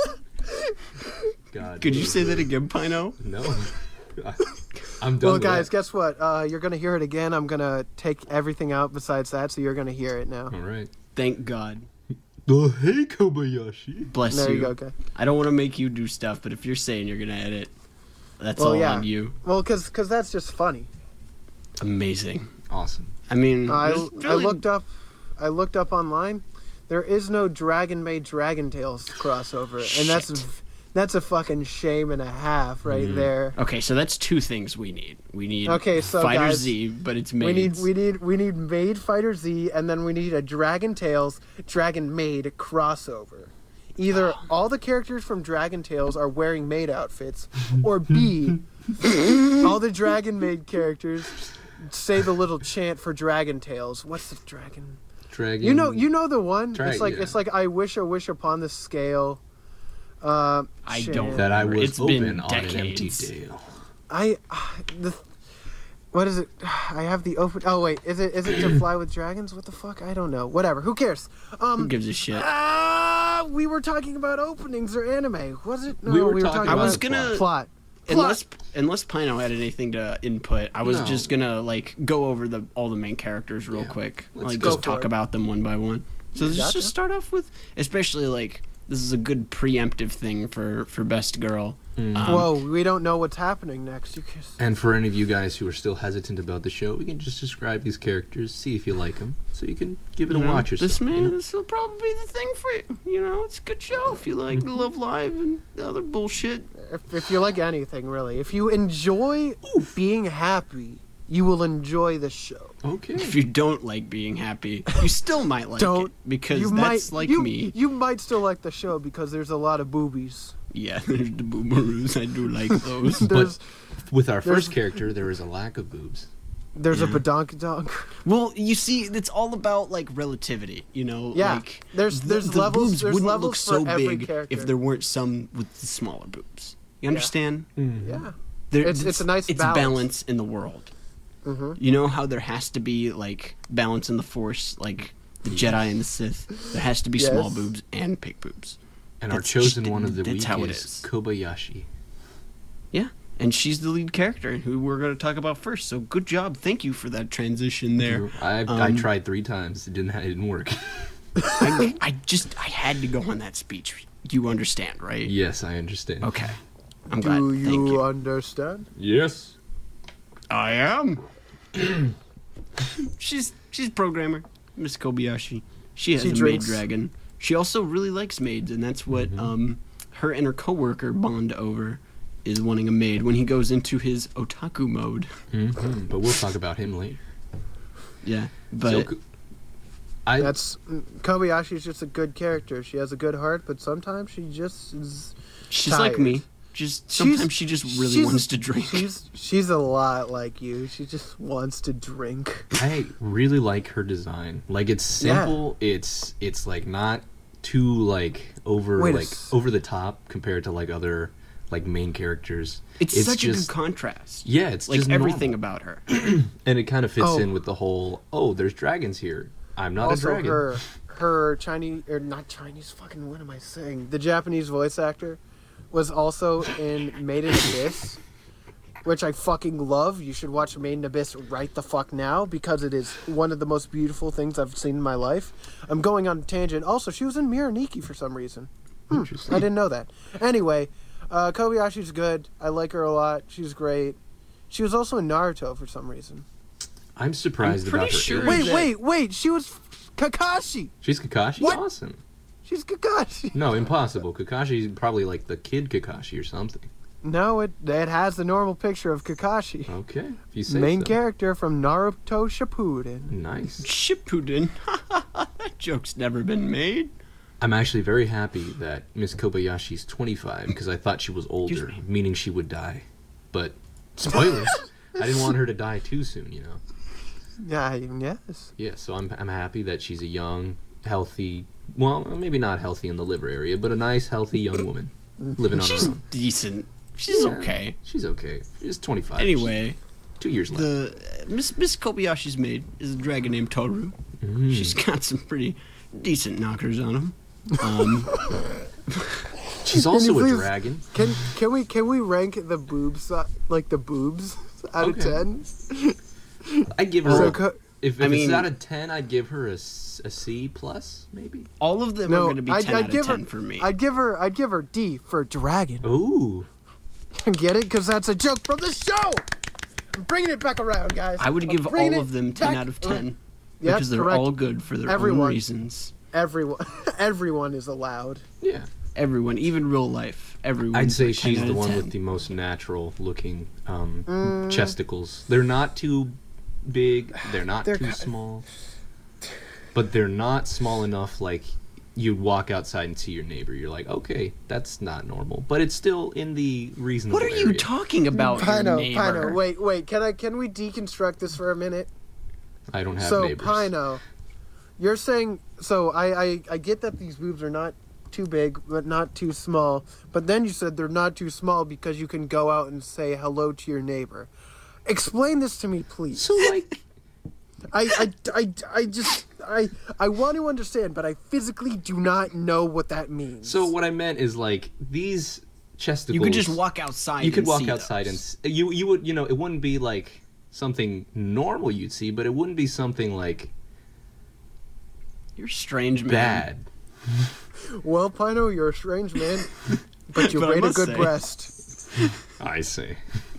God. Could you say that again, Pino? No. I'm done. Well, with guys, that. guess what? Uh, you're gonna hear it again. I'm gonna take everything out besides that, so you're gonna hear it now. All right. Thank God. Oh, hey, Kobayashi. Bless There you. you go, okay. I don't want to make you do stuff, but if you're saying you're gonna edit, that's Well, all yeah. on you. Well, cause, cause that's just funny. Amazing. Awesome. I mean, I, there's I really- looked up, I looked up online. There is no Dragon Maid Dragon Tales crossover, and that's Shit. that's a fucking shame and a half right Mhm. there. Okay, so that's two things we need. We need Okay, so Fighter guys, Z, but it's We need maids. we need we need Maid Fighter Z, and then we need a Dragon Tales Dragon Maid crossover. Either all the characters from Dragon Tales are wearing maid outfits, or B, all the Dragon Maid characters say the little chant for Dragon Tales. What's the dragon? Dragon. You know, you know the one. Dra- it's like yeah. it's like I wish a wish upon the scale. Uh, I chant. don't- that I was It's been open on an empty decades. dale. I the What is it? I have the open. Oh wait, is it is it to fly with dragons? What the fuck? I don't know. Whatever. Who cares? Um, Who gives a shit? Ah, we were talking about openings or anime. Was it? No, We were talking I about was the gonna plot. unless unless Pino had anything to input, I was No. just gonna like go over the all the main characters real Yeah. quick, Let's like go just for talk it. about them one by one. So let's Gotcha. just start off with, especially like this is a good preemptive thing for for best girl. Mm. Um, Whoa, we don't know what's happening next. You can... And for any of you guys who are still hesitant about the show, we can just describe these characters, see if you like them, so you can give it a you know, watch or This something. man, you know? this will probably be the thing for you. You know, it's a good show if you like Mm-hmm. Love Live and the other bullshit. if, if you like anything, really, if you enjoy being happy, you will enjoy the show. Okay. If you don't like being happy, you still might like Don't it because you that's might, like you, me. You might still like the show because there's a lot of boobies. Yeah, there's the boomeroos. I do like those. There's With our There's- first character, there is a lack of boobs. there's Yeah. a badonkadonk. Well, you see, it's all about like relativity, you know. Yeah, like, there's- the- there's the levels- boobs there's wouldn't levels look so for every big character. if there weren't some with the smaller boobs. You understand? Yeah. There, It's- it's a nice it's balance. balance in the world. hmm You know how there has to be like balance in the Force, like the Jedi and the Sith. There has to be small Yes. boobs and big boobs. And our That's chosen just- one of the that's week how it is, is. Kobayashi. Yeah, and she's the lead character who we're going to talk about first. So good job, thank you for that transition there. I, I Um, tried three times. It didn't. It didn't work. I, I just I had to go on that speech. You understand, right? Yes, I understand. Okay. I'm glad. Do Thank you you. understand? Yes. I am. she's she's a programmer, Miss Kobayashi. She has She a drinks. maid dragon. She also really likes maids, and that's what Mm-hmm. um her and her coworker bond over, is wanting a maid when he goes into his otaku mode. hmm But we'll talk about him later. Yeah, but So, Ko- I That's Kobayashi's just a good character. She has a good heart, but sometimes she just is. she's like tired. me. Just sometimes she just really she's- wants to drink. She's she's a lot like you. She just wants to drink. I really like her design. Like it's Yeah. simple. It's it's like not too like over Wait a like s- over the top compared to like other like main characters. It's, such a just good contrast. yeah. It's Like just everything normal. about her. and it kind of fits Oh. in with the whole. Oh, there's dragons here. I'm not a also, dragon. her her Chinese or not Chinese. Fucking what am I saying? The Japanese voice actor was also in Made in Abyss, which I fucking love. You should watch Made in Abyss right the fuck now because it is one of the most beautiful things I've seen in my life. I'm going on a tangent. Also, she was in Miraniki for some reason. Hmm, Interesting. I didn't know that. Anyway, uh, Kobayashi's good. I like her a lot. She's great. She was also in Naruto for some reason. I'm surprised I'm pretty about her. sure- age. Wait, that- wait, wait. She was Kakashi. She's Kakashi. What? Awesome. She's Kakashi. No, impossible. Kakashi's probably like the kid Kakashi or something. No, it it has the normal picture of Kakashi. Okay, if you say Main so. character from Naruto Shippuden. Nice. Shippuden. That joke's never been made. I'm actually very happy that Miss Kobayashi's twenty-five because I thought she was older, me. meaning she would die. But spoilers, I didn't want her to die too soon, you know. Yeah, yes. Yeah, so I'm I'm happy that she's a young, healthy, well, maybe not healthy in the liver area, but a nice, healthy young woman living on She's her own. decent. She's Yeah, okay. She's okay. She's twenty-five. Anyway, She's two years left. the uh, Miss Miss Kobayashi's maid is a dragon named Toru. Mm. She's got some pretty decent knockers on him. Um, She's Can also you a please- dragon. Can can we can we rank the boobs uh, like the boobs out Okay. of ten? I'd give her. So a, co- if if I it's mean- out of ten, I'd give her a, s- a C plus, maybe. all of them are no, going to be I'd, ten I'd out give of ten her. for me. I'd give her. I'd give her D for dragon. Ooh. Get it? Because that's a joke from the show. I'm bringing it back around, guys. I would I'm give bringing all it of them ten back out of around. ten Yep, because they're correct. all good for their Everyone. own reasons. Everyone, everyone is allowed. Yeah. Everyone, even real life, everyone. I'd say she's the one with the most natural looking um, Mm. chesticles. They're not too big. They're not They're too ki- small. But they're not small enough like you'd walk outside and see your neighbor. You're like, okay, that's not normal. But it's still in the reasonable What are you area. talking about, your Pino, neighbor? Pino, wait, wait. Can I? Can we deconstruct this for a minute? I don't have So, neighbors. Pino, you're saying so. I, I I get that these boobs are not too big, but not too small. But then you said they're not too small because you can go out and say hello to your neighbor. Explain this to me, please. So like, I, I, I, I just I I want to understand, but I physically do not know what that means. so what I meant is like these chesticles. You could just walk outside. You could and walk see outside those. and s- you you would you know it wouldn't be like something normal you'd see, but it wouldn't be something like You're a strange man. bad. Well, Pino, you're a strange man, but you But I rate a must good say- breast. I see.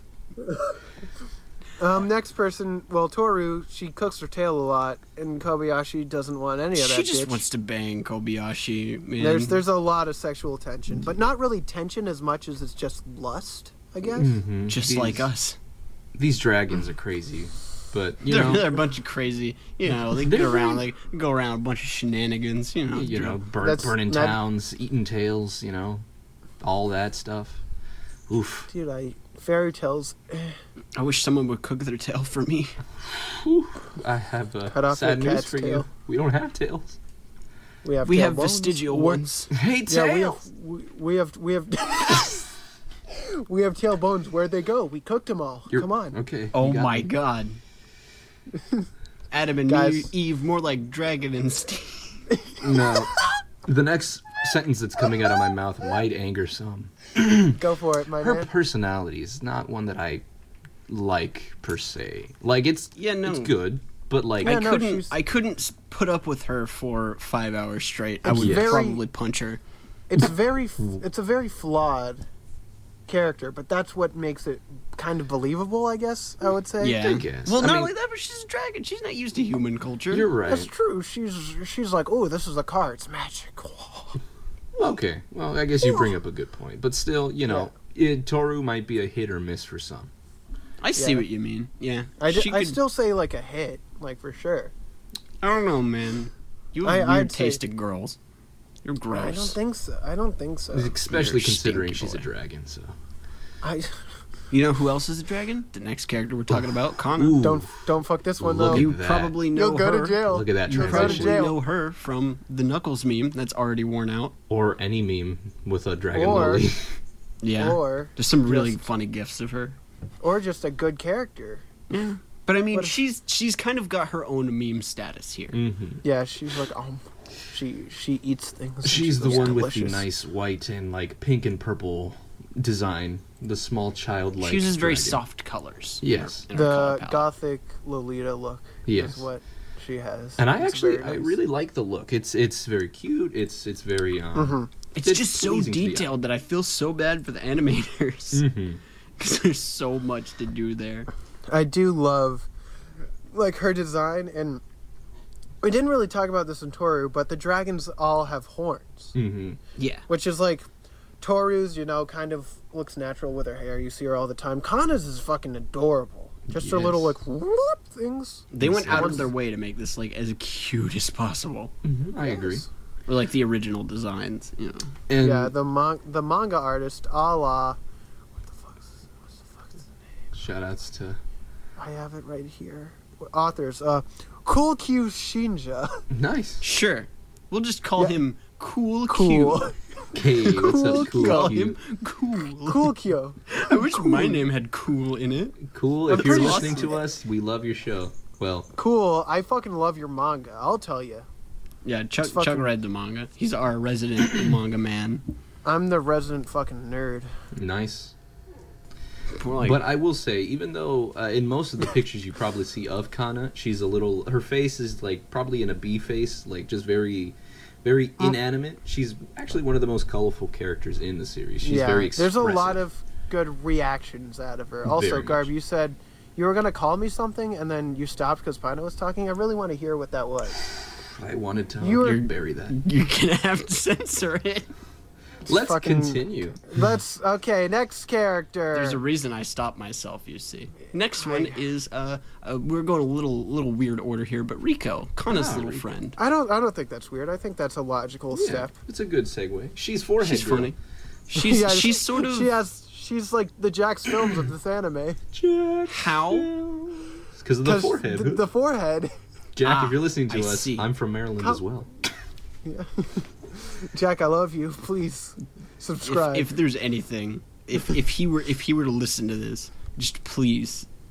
Um, next person, well, Toru, she cooks her tail a lot, and Kobayashi doesn't want any of that She just bitch. wants to bang Kobayashi, man. There's there's a lot of sexual tension, but not really tension as much as it's just lust, I guess. Mhm. just These- like us. These dragons are crazy, but you They're, know, they're a bunch of crazy, you know, they They're go around, very- they go around a bunch of shenanigans, you know. you know, burn, That's burning not- towns, eating tails, you know, all that stuff. Oof. Dude, I fairy tales. eh, I wish someone would cook their tail for me. Whew. I have a Cut off sad your news cat's for you. tail. We don't have tails. We have We tail have bones. vestigial We're- ones. Hey, Yeah, we have we, we have we have we have tail bones. Where'd they go? We cooked them all. You're- Come on. Okay. Oh you got my me. god. Adam and Guys. Eve, Eve, more like Dragon and Steve. No. The next sentence that's coming out of my mouth might anger some. Go for it, my Her man. personality is not one that I like per se. Like it's Yeah, no. it's good, but like Yeah, I no, couldn't. she's- I couldn't s- put up with her for five hours straight. I It's would very- probably punch her. It's very f- it's a very flawed character, but that's what makes it kind of believable, I guess. I would say. Yeah. I guess. Well, I not mean- only that, but she's a dragon. She's not used to human culture. you're right. That's true. She's she's like, oh, this is a car. It's magic. Okay, well, I guess you bring up a good point, but still, you know, it, Toru might be a hit or miss for some. I see Yeah. what you mean. Yeah. I, d- She I could- still say like a hit, like for sure. I don't know, man. You have I- weird I'd say- taste in girls. You're gross. I don't think so. I don't think so. Especially You're a considering stinky she's a boy. dragon. So I You know who else is a dragon? The next character we're talking about, Kana. Ooh. don't don't fuck this one Look though. at You that. probably know You'll go her. to jail. look at that You'll go to transition. Probably jail. know her from the Knuckles meme that's already worn out. Or any meme with a dragon Or- lily. Yeah. Or There's some really just- funny gifs of her. or just a good character. Yeah. But I mean, What if- she's she's kind of got her own meme status here. hmm Yeah, she's like um, she she eats things. and She's she the looks one with the delicious. nice white and like pink and purple design. The small childlike. she uses very dragon. soft colors. Yes. in her- in her color The palette. gothic Lolita look. Yes. Is what she has. And I It's actually, very I nice. really like the look. It's it's very cute. It's it's very um. Mhm. It's, it's just so pleasing to the eye. detailed that I feel so bad for the animators Mhm. because there's so much to do there. I do love like her design, and we didn't really talk about this in Toru, but the dragons all have horns, Mhm. Yeah. which is like Toru's, you know, kind of looks natural with her hair. You see her all the time. Kana's is fucking adorable. Just her Yes. little like whoop things. They went out Yes. of their way to make this like as cute as possible, I agree. or like the original designs. You know. And Yeah, the mon- the manga artist, a la. What the fuck? Is, what the fuck is the shout outs to name? I have it right here. Authors, uh, Cool Q Shinja. nice. Sure, we'll just call Yeah. him Cool Cool, Q. Hey, what's Cool up, cool? Call Q? him Cool. Cool Q. I wish my name had Cool in it. Cool. I'm If you're pretty listening awesome. to us, we love your show. Well, Cool. I fucking love your manga. I'll tell you. Yeah, Chuck, It's fucking- Chuck read the manga. He's our resident manga man. I'm the resident fucking nerd. nice. We're like, But I will say, even though uh, in most of the pictures you probably see of Kana, she's a little. Her face is like probably in a bee face, like just very, very inanimate. She's actually one of the most colorful characters in the series. She's yeah, very there's a expressive. lot of good reactions out of her. Also, Very Garb, much. you said you were gonna call me something, and then you stopped because Pino was talking. I really want to hear what that was. I wanted to You were- bury that. you're gonna have to censor it. Let's fucking- continue. Let's okay. Next character. There's a reason I stopped myself. You see. Next one is uh, uh we're going a little little weird order here, but Rico, Kana's Ah, little Rico. friend. I don't. I don't think that's weird. I think that's a logical Yeah, step. it's a good segue. She's forehead. She's girl. funny. She's Yeah, she's sort of She has. She's like the Jax films of this anime. Jack. how. Because of the 'Cause forehead. The, the forehead. Jack, Ah, if you're listening to I us, see. I'm from Maryland How- as well. Jack, I love you. Please subscribe. If, if there's anything, if if he were if he were to listen to this, just please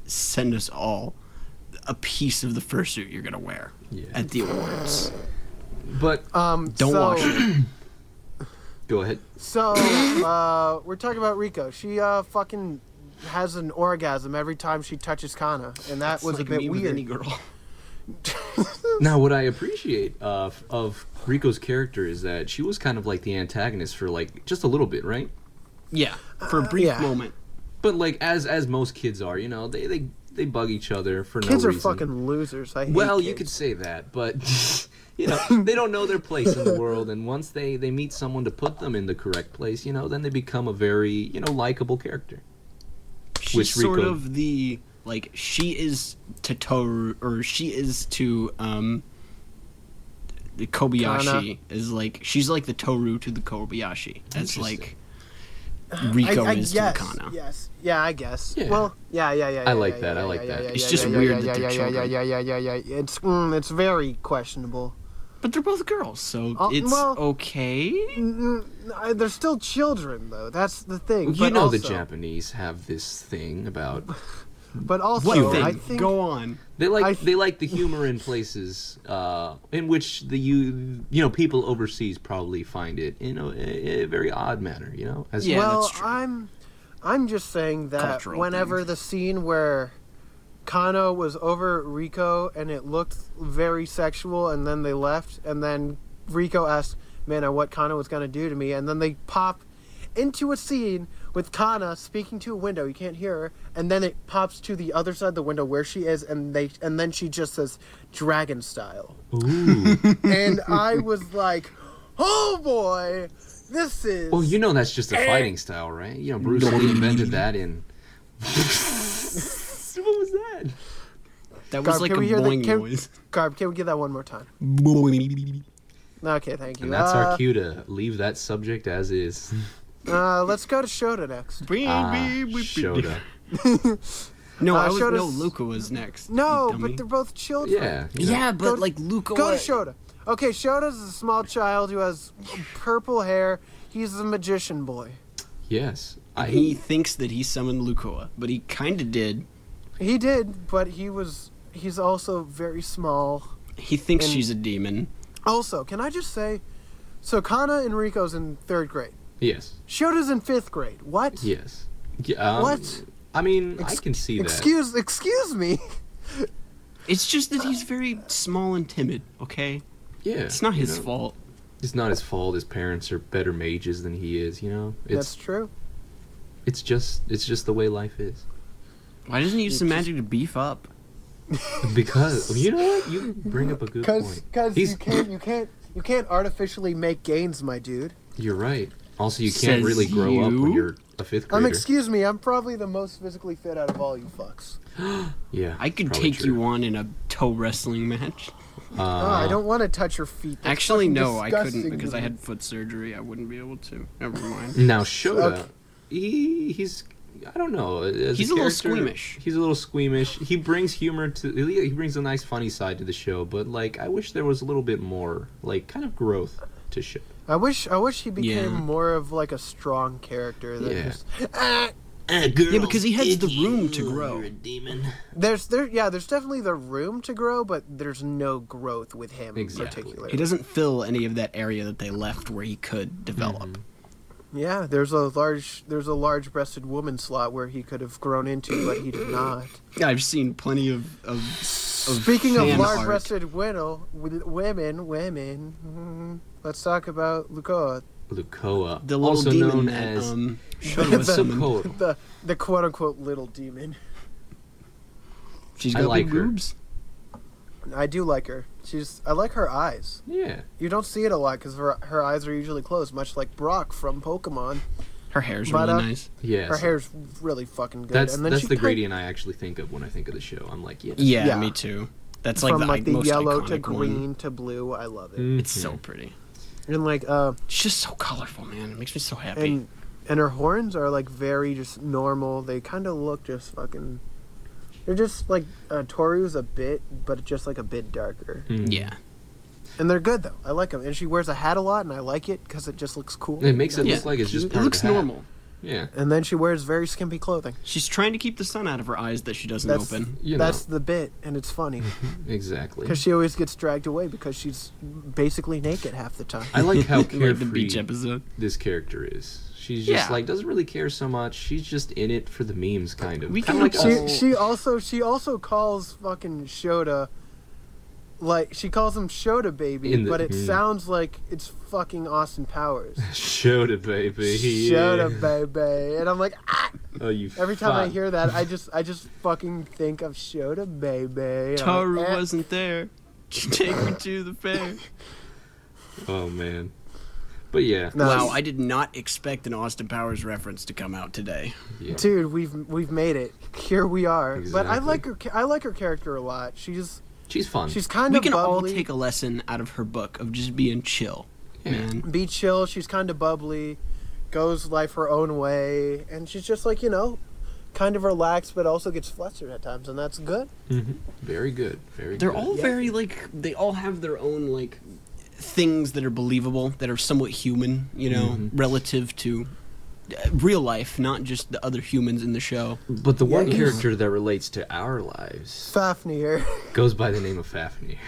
send us all a piece of the fursuit you're gonna wear Yeah. at the awards. But Um, Don't so, wash it. go ahead. So, uh, we're talking about Rico. She, uh, fucking has an orgasm every time she touches Kana, and that It's was like a bit me with weird. any girl. Now, what I appreciate uh, f- of Rico's character is that she was kind of like the antagonist for like just a little bit, right? Yeah, for a brief yeah. moment. But like as as most kids are, you know, they they, they bug each other for Kids no are reason. fucking losers. I hate Well, kids. you could say that, but you know, they don't know their place in the world, and once they they meet someone to put them in the correct place, you know, then they become a very, you know, likable character. She's Which sort Rico- of the like she is to Toru, or she is to um the Kobayashi Kana. is like she's like the Toru to the Kobayashi, as Interesting. like Rico I, I is guess, to the Kana. Yes. Yeah, I guess. Yeah. Well, yeah, yeah, yeah. I yeah, like yeah, that, yeah, I like yeah, that. yeah, It's yeah, just yeah, weird yeah, that yeah, they're yeah, children. yeah, yeah, yeah, yeah, yeah. It's mm, it's very questionable. But they're both girls, so Oh, it's well- okay. Mm, mm, They're still children, though. That's the thing. You but know, also, the Japanese have this thing about But also, What thing? I think Go on. they like I- they like the humor in places uh, in which the you you know people overseas probably find it in a, a, a very odd manner, you know. As Yeah, well, that's true. I'm, I'm just saying that Cultural whenever thing. the scene where Kano was over Rico and it looked very sexual, and then they left, and then Rico asked, "Man, I what Kano was gonna do to me," and then they pop into a scene with Kana speaking to a window. You can't hear her, and then it pops to the other side of the window where she is, and they and then she just says "dragon style," Ooh. and I was like, "Oh boy, this is." Well, you know that's just a fighting style, right? You know, Bruce Lee invented that in. What was that? That was Garb, like can a we hear the- boing can- noise. Garb, can we get that one more time? Okay, thank you. And that's uh, our cue to leave that subject as is. Uh, let's go to Shota next. Ah, Shota. No, Uh, I was no. Shota's- Luca was next. No, you dummy. but they're both children. Yeah. you know. yeah, but Go- like Luca. Go to was- Shota. Okay, Shota's a small child who has purple hair. He's a magician boy. Yes. I, He thinks that he summoned Lucoa, but he kind of did. He did, but he was. He's also very small. He thinks And- she's a demon. Also, can I just say, so Kana and Rico's in third grade. yes. Shota's in fifth grade. What? Yes. Yeah, um, What? I mean, I Ex- can see that. Excuse, excuse me. It's just that he's very small and timid. Okay, Yeah. it's not you his know. fault. It's not his fault. His parents are better mages than he is. You know. That's It's true. it's just it's just the way life is. Why doesn't he use some just- magic to beef up? Because you know what, you bring up a good Because point. because He's- you can't you can't you can't artificially make gains, my dude. You're right. Also, you Says can't really grow up when you? you're a fifth Um, grader. excuse me, I'm probably the most physically fit out of all you fucks. yeah. I could probably take true. you on in a toe wrestling match. Uh, oh, I don't want to touch your feet. That's Actually, fucking no, I couldn't disgusting because to I me. had foot surgery. I wouldn't be able to. Never mind. Now Shota, Okay. he he's I don't know. as He's a little character, squeamish. He's a little squeamish. He brings humor to. He brings a nice, funny side to the show. But like, I wish there was a little bit more, like, kind of growth to show. I wish I wish he became Yeah. more of like a strong character than Yeah. just ah, Yeah, because he has the room to grow. demon. there's there yeah, there's definitely the room to grow, but there's no growth with him Exactly. particularly. He doesn't fill any of that area that they left where he could develop. Yeah, there's a large there's a large breasted woman slot where he could have grown into, but he did not. Yeah, I've seen plenty of. of, of Speaking of fan large art. breasted women, women, women, mm, let's talk about Lucoa, Lucoa, The little also demon known that, as um, Shota was The- summoned. Sokoto. the the quote unquote little demon. She's I got like big her. boobs. I do like her. She's I like her eyes. Yeah. You don't see it a lot because her her eyes are usually closed, much like Brock from Pokemon. Her hair's But, really uh, nice. Yes. Her hair's really fucking good. That's and then that's she the kin- gradient I actually think of when I think of the show. I'm like, yes. Yeah, Yeah. me too. That's like from the, like i- the most yellow iconic to green one. to blue. I love it. Mhm. It's so pretty. And like uh It's just so colorful, man. It makes me so happy. and and her horns are like very just normal. They kind of look just fucking. They're just like uh, Toru's a bit, but just like a bit darker. Mhm. yeah. And they're good though. I like them. And she wears a hat a lot, and I like it because it just looks cool. It makes it Yeah. look like it's just It part looks of the hat. normal. Yeah. And then she wears very skimpy clothing. She's trying to keep the sun out of her eyes that she doesn't That's open. You that's know. the bit, and it's funny Exactly. because she always gets dragged away because she's basically naked half the time. I like how Like the carefree beach episode. this character is. She's just Yeah. like doesn't really care so much. She's just in it for the memes, kind of. We Kinda can like all- us. She she also she also calls fucking Shota, like she calls him Shota baby, In the- but it mm. sounds like it's fucking Austin Powers. Showed it, baby. Shota Yeah. baby, and I'm like, ah! Oh, you. Every time I fuck. hear that, I just I just fucking think of Shota baby. and I'm Taru like, eh. wasn't there. Take me to the fair. Oh man. But yeah. No, Wow, I did not expect an Austin Powers reference to come out today. yeah. dude, we've we've made it. Here we are. But I Exactly. like her. ca- I like her character a lot. She's She's fun. she's kind We of can all bubbly. take a lesson out of her book of just being chill, Yeah. man. Be chill. She's kind of bubbly, goes life her own way, and she's just like you know, kind of relaxed, but also gets flustered at times, and that's good. hmm Very good. Very. They're good. all Yeah. very like they all have their own like things that are believable, that are somewhat human, you know, Mhm. relative to uh, real life, not just the other humans in the show. But the Yeah, one he's- character that relates to our lives Fafnir. goes by the name of Fafnir.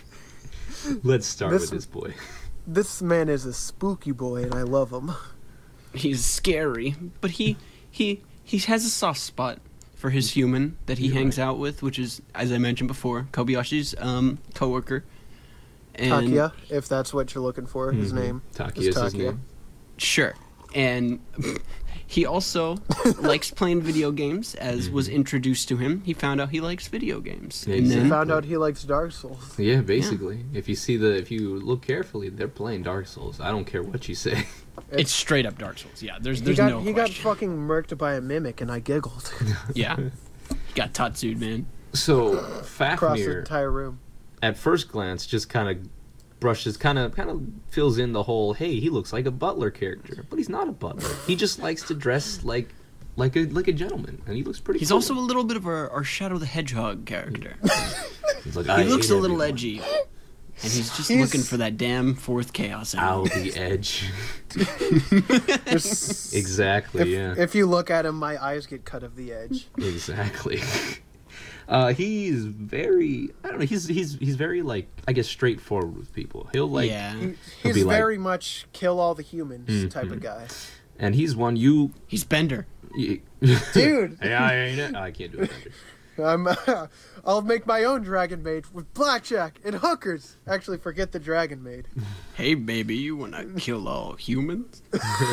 Let's start This- with this boy. This man is a spooky boy, and I love him. He's scary, but he he he has a soft spot for his human that he You're hangs right. out with, which is, as I mentioned before, Kobayashi's um, coworker. And Takia, if that's what you're looking for, his Mhm. name. Taki is his Takia. name. Sure. And he also likes playing video games, as was Mhm. introduced to him. He found out he likes video games. Yeah, and He then, exactly. found out he likes Dark Souls. Yeah, basically. If you see the, if you look carefully, they're playing Dark Souls. I don't care what you say. it's straight up Dark Souls. Yeah, there's He there's got no he got question. fucking murked by a mimic, and I giggled Yeah. He got Tatsu'd, man. So across the Fafnir, entire room. at first glance, just kind of brushes, kind of, kind of fills in the whole. Hey, he looks like a butler character, but he's not a butler. He just likes to dress like, like a like a gentleman, and he looks pretty. He's cool. also a little bit of our, our Shadow the Hedgehog character. He's like, He "I looks hate a little everyone. edgy. And he's just He's- looking for that damn fourth chaos Ow, element. the edge. There's- Exactly. if, yeah. if you look at him, my eyes get cut of the edge. Exactly. Uh, he's very. I don't know. He's he's he's very like I guess straightforward with people. He'll like. yeah. He, He'll he's be like- very much kill all the humans type Mhm. of guy. And he's one you. He's Bender. you Dude. yeah, I ain't it. I can't do it. Bender. I'm, I'll make my own dragon maid with blackjack and hookers. Actually, forget the dragon maid. Hey, baby, you wanna kill all humans?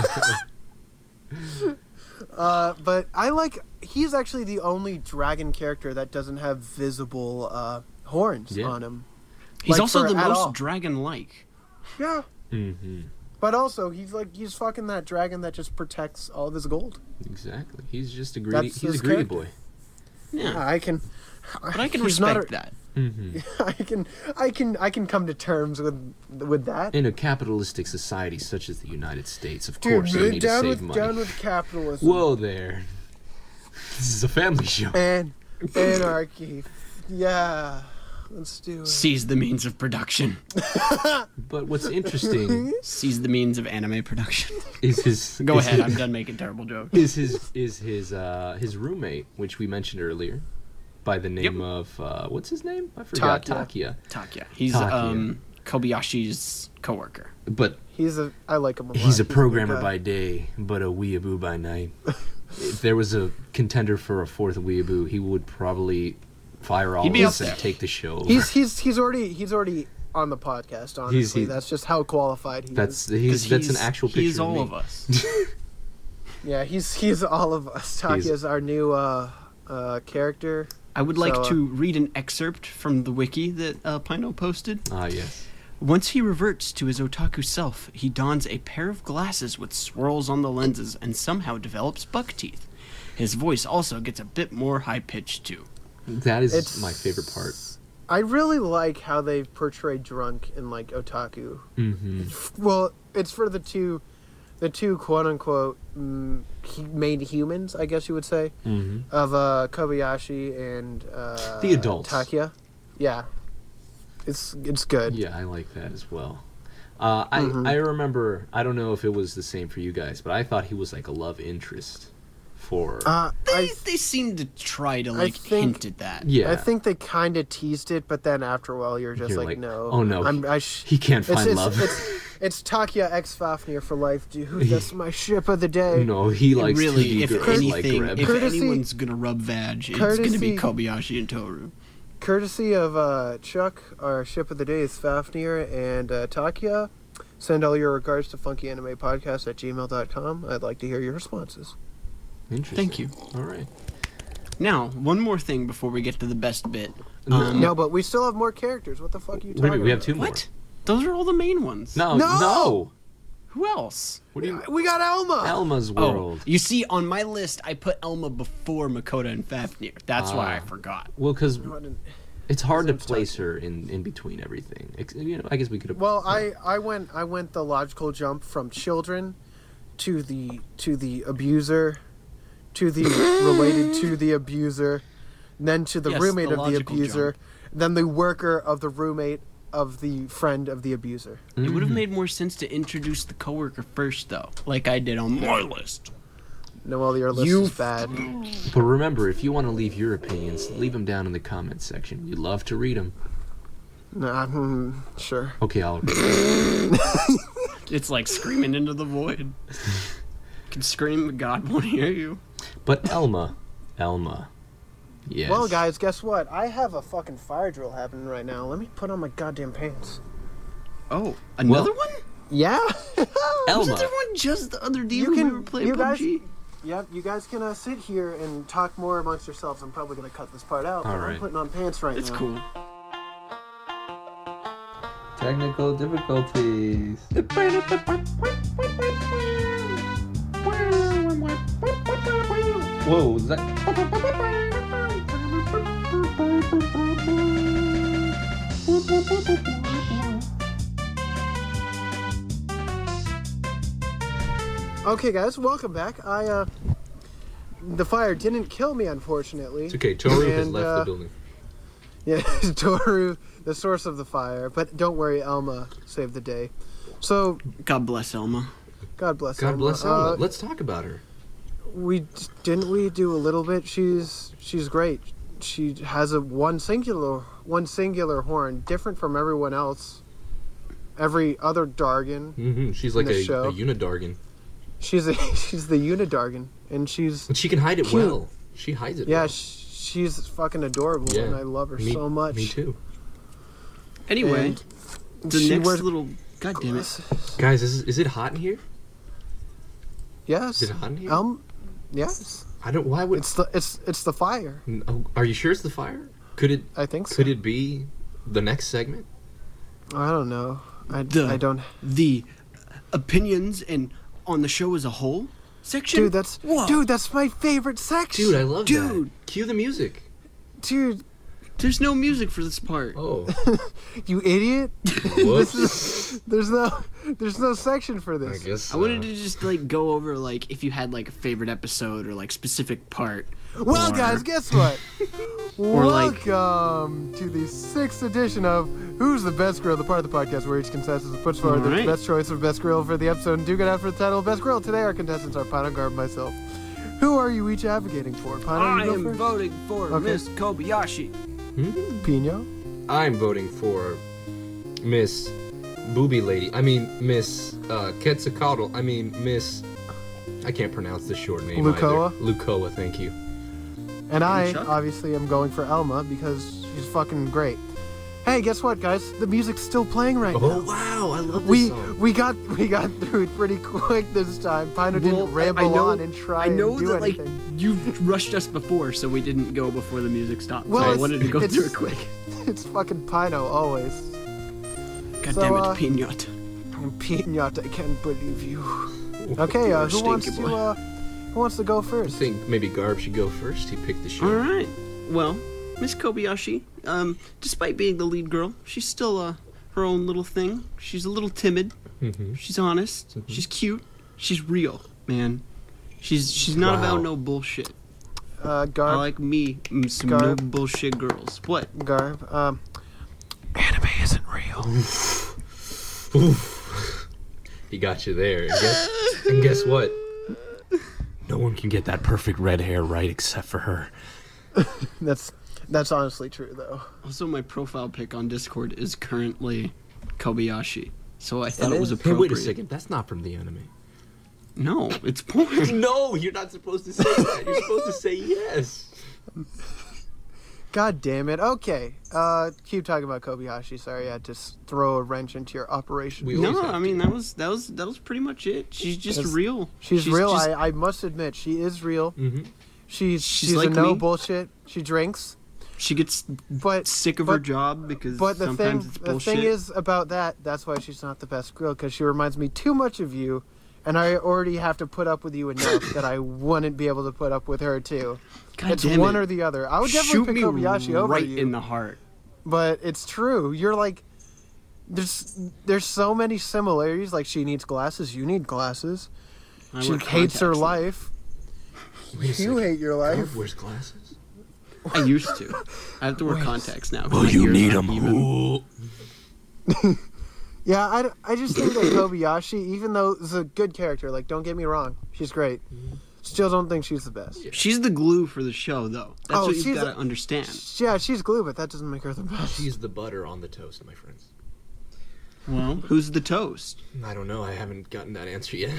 Uh, but I like he's actually the only dragon character that doesn't have visible uh, horns Yeah. on him. He's Like, also for the at most all. dragon-like. Yeah. Mm-hmm. But also, he's like he's fucking that dragon that just protects all of his gold. Exactly. He's just a greedy. That's he's a his greedy character. boy. Yeah. I can, But I can he's not respect a- that. Mm-hmm. I can, I can, I can come to terms with with that. In a capitalistic society such as the United States, of Dude, course, they need down to with save money. down with capitalism. Whoa there. This is a family show. And anarchy. Yeah, let's do it. Seize the means of production. But what's interesting Seize the means of anime production. is his. Go is ahead, his- I'm done making terrible jokes. is his is his uh his roommate, which we mentioned earlier, by the name of uh what's his name? I forgot. Takia. Takia. Takia. He's Takia. um Kobayashi's coworker. But He's a. I like him a lot. he's a good programmer guy. by day, but a weeaboo by night. If there was a contender for a fourth weeaboo, he would probably fire all He'd of be us up and there. take the show over. He's he's he's already he's already on the podcast. Honestly, he- that's just how qualified he that's is. he's 'Cause that's an he's- actual picture He is of all me. of us. Yeah, he's he's all of us. He's- Takia's our new uh, uh, character. I would like So, uh, to read an excerpt from the wiki that uh, Pino posted. Ah yes. Once he reverts to his otaku self, he dons a pair of glasses with swirls on the lenses and somehow develops buck teeth. His voice also gets a bit more high-pitched too. That is It's my favorite part. I really like how they portray drunk in like otaku. Mm-hmm. Well, it's for the two, the two quote unquote mm, he- main humans, I guess you would say, Mm-hmm. of uh, Kobayashi and uh, The adults. Takia. Yeah, it's it's good. Yeah, I like that as well. Uh, I Mhm. I remember. I don't know if it was the same for you guys, but I thought he was like a love interest for. Uh, They, I they seem to try to like think- hint at that. yeah. I think they kind of teased it, but then after a while, you're just You're like, like, no. oh, no, I'm, I sh- he can't it's, find it's, love. It's, it's Takia X Fafnir for life, dude. That's my ship of the day. no, he likes really, two D if girls like anything, Reb. if Courtesy- anyone's gonna rub vag, it's gonna be courtesy- Kobayashi and Toru. Courtesy of uh, Chuck, our ship of the day is Fafnir and uh, Takia. Send all your regards to funkyanimePodcast at gmail dot com. I'd like to hear your responses. Interesting. Thank you. All right. Now, one more thing before we get to the best bit. No. Um, No, but we still have more characters. What the fuck are you Wait a talking minute, we have about? two more. What? Those are all the main ones. No, No! no. Who else? What do you? We got Elma. Elma's Oh, World. you see, on my list, I put Elma before Makoto and Fafnir. That's why I Ah. forgot. Well, because What an- it's hard to Seems place her in, in between everything. Ex- You know, I guess we could have. Well, I, I went I went the logical jump from children to the to the abuser to the related to the abuser, then to the Yes, roommate the of the logical abuser, then the worker of the roommate of the friend of the abuser. It Mm-hmm. would have made more sense to introduce the coworker first, though, like I did on my list. No, well, your list You is bad. But remember, if you want to leave your opinions, leave them down in the comments section. We'd love to read them. Nah, hmm, sure. Okay, I'll read them. It's like screaming into the void. You can scream, but God won't hear you. But Elma, Elma, yes. Well, guys, guess what? I have a fucking fire drill happening right now. Let me put on my goddamn pants. Oh, another Well- one? Yeah. Elma. Was there one just the other day You when can- we were playing you guys- P U B G? Yep, you guys can uh, sit here and talk more amongst yourselves. I'm probably gonna cut this part out. but All I'm right. putting on pants right It's now. cool. Technical difficulties. Whoa, was that? Okay, guys, welcome back. I uh, the fire didn't kill me, unfortunately. It's okay. Toru has And, left uh, the building. Yeah, Toru, the source of the fire. But don't worry, Elma saved the day. So, God bless Elma. God bless God Elma. bless Elma. Uh, Let's talk about her. we didn't we do a little bit. She's she's great. She has a one singular one singular horn, different from everyone else. Every other Dargan. hmm She's like the a, show. a unidargan. She's a she's the Unidargan, and she's And she can hide it Cute. well. She hides it yeah, well. sh- she's fucking adorable, Yeah. and I love her me, so much. Me too. Anyway, And the she next wears little... God damn it. Guys, is, is it hot in here? Yes. Is it hot in here? Um. Yes. I don't. Why would? It's the it's it's the fire. Oh, are you sure it's the fire? Could it? I think so. Could it be the next segment? I don't know. I, The- I don't. The opinions and on the show as a whole section? Dude, that's Whoa. dude. That's my favorite section. Dude, I love Dude. that. Cue the music. Dude, There's no music for this part. Oh, you idiot. whoops. This is, there's no there's no section for I this. guess. I wanted uh, to just like go over like if you had like a favorite episode or like specific part. Well, or- guys, guess what? Or like- Welcome to the sixth edition of Who's the Best Grill, the part of the podcast where each contestant puts forward the Alright. best choice of best grill for the episode and do get out for the title of Best Grill. Today, our contestants are Pano, Garb, and myself. Who are you each advocating for? Pano, I you go am first? voting for Okay. Miss Kobayashi. Pino? I'm voting for Miss Booby Lady. I mean, Miss uh, Quetzalcoatl. I mean, Miss. I can't pronounce the short name. Lucoa? Either. Lucoa, thank you. And I, Chuck? obviously, am going for Elma because she's fucking great. Hey, guess what, guys? The music's still playing right Oh now. wow, I love this We song. we got we got through it pretty quick this time. Pino Well, didn't I- ramble I know- on and try I know and do that anything. like you rushed us before, so we didn't go before the music stopped. Well, so I it's- wanted to go it's- through it quick. It's fucking Pino always. God So, damn it, uh, Pinot. Pinata, I can't believe you. Okay, uh, You're a who wants to stinky boy. uh, who wants to go I first? think maybe Garb should go first. He picked the show. All right. Well, Miss Kobayashi, um, despite being the lead girl, she's still uh, her own little thing. She's a little timid. Mm-hmm. She's honest. She's cute. She's real, man. She's she's not Wow. about no bullshit. Uh, I Garb. like me mm, some Garb. no bullshit girls. What? Garb. Um, anime isn't real. He got you there. And guess, and guess what? No one can get that perfect red hair right except for her. That's that's honestly true though. Also, my profile pic on Discord is currently Kobayashi, so I thought It it, was is? Hey, appropriate. wait a second. That's not from the anime. No, it's porn. No, you're not supposed to say that. You're supposed to say yes. God damn it. Okay. Uh, keep talking about Kobayashi. Sorry, I had to s- throw a wrench into your operation. We always No, have I to. mean that was that was that was pretty much it. She's just That's- real. She's, real. just- I, I must admit, she is real. Mm-hmm. She's She's she's, like a no me. bullshit. She drinks, she gets but sick of but, her job because But the sometimes thing, it's the bullshit. thing is about that. That's why she's not the best girl, because she reminds me too much of you, and I already have to put up with you enough that I wouldn't be able to put up with her too. God It's damn one it. or the other. I would definitely Shoot pick me Kobayashi over right you, in the heart. but it's true. You're like, there's there's so many similarities. Like she needs glasses, you need glasses. I She wear hates her contacts now. life. Wait a You second. hate your life. God wears glasses? I used to. I have to wear contacts now. 'cause Oh, my you ears need aren't them. even. Ooh. Yeah, I, I just think that Kobayashi, even though is a good character, like don't get me wrong, she's great. Still don't think she's the best. She's the glue for the show, though. That's Oh, what you've she's got to a- understand. Yeah, she's glue, but that doesn't make her the best. She's the butter on the toast, my friends. Well, who's the toast? I don't know. I haven't gotten that answer yet.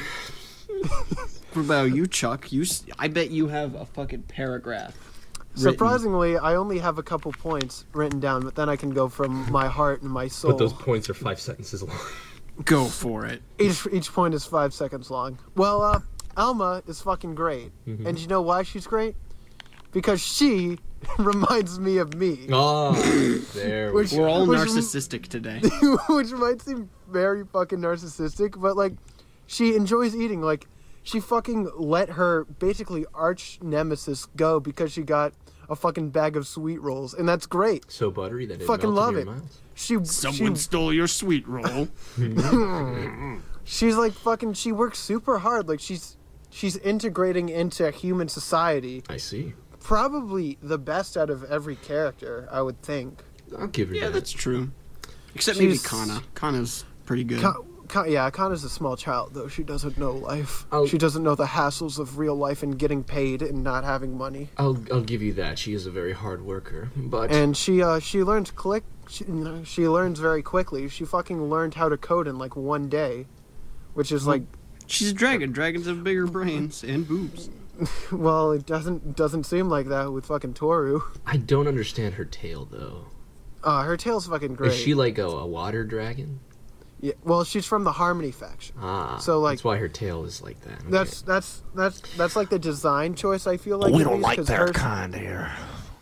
What about you, Chuck? You, s- I bet you have a fucking paragraph. written. Surprisingly, I only have a couple points written down, but then I can go from my heart and my soul. But those points are five sentences long. Go for it. Each each point is five seconds long. Well, uh, Alma is fucking great, Mhm. and you know why she's great? Because she reminds me of me, Oh, there we Which- go. We're all Which- narcissistic today. which might seem very fucking narcissistic, but like, she enjoys eating. Like, she fucking let her basically arch nemesis go because she got a fucking bag of sweet rolls, and that's great. So buttery that it Fucking melted love your it. mouth. She Someone she, stole your sweet roll. she's like fucking. She works super hard. Like she's she's integrating into human society. I see. Probably the best out of every character, I would think. I'll give her Yeah, that. that's true. Except maybe She's- Kana. Kana's pretty good. Ka- Ka- yeah, Kana's a small child though. She doesn't know life. I'll- She doesn't know the hassles of real life and getting paid and not having money. I'll I'll give you that. She is a very hard worker, but And she uh she learns click. She, you know, she learns very quickly. She fucking learned how to code in like one day, which is like, She's a dragon. Dragons have bigger brains and boobs. well, it doesn't doesn't seem like that with fucking Toru. I don't understand her tail though. Uh, her tail's fucking great. Is she like a, a water dragon? Yeah, well, she's from the Harmony faction. Ah, So, like- that's why her tail is like that. Okay. That's that's that's that's like the design choice. I feel like we at don't least, like 'cause that her- kind here.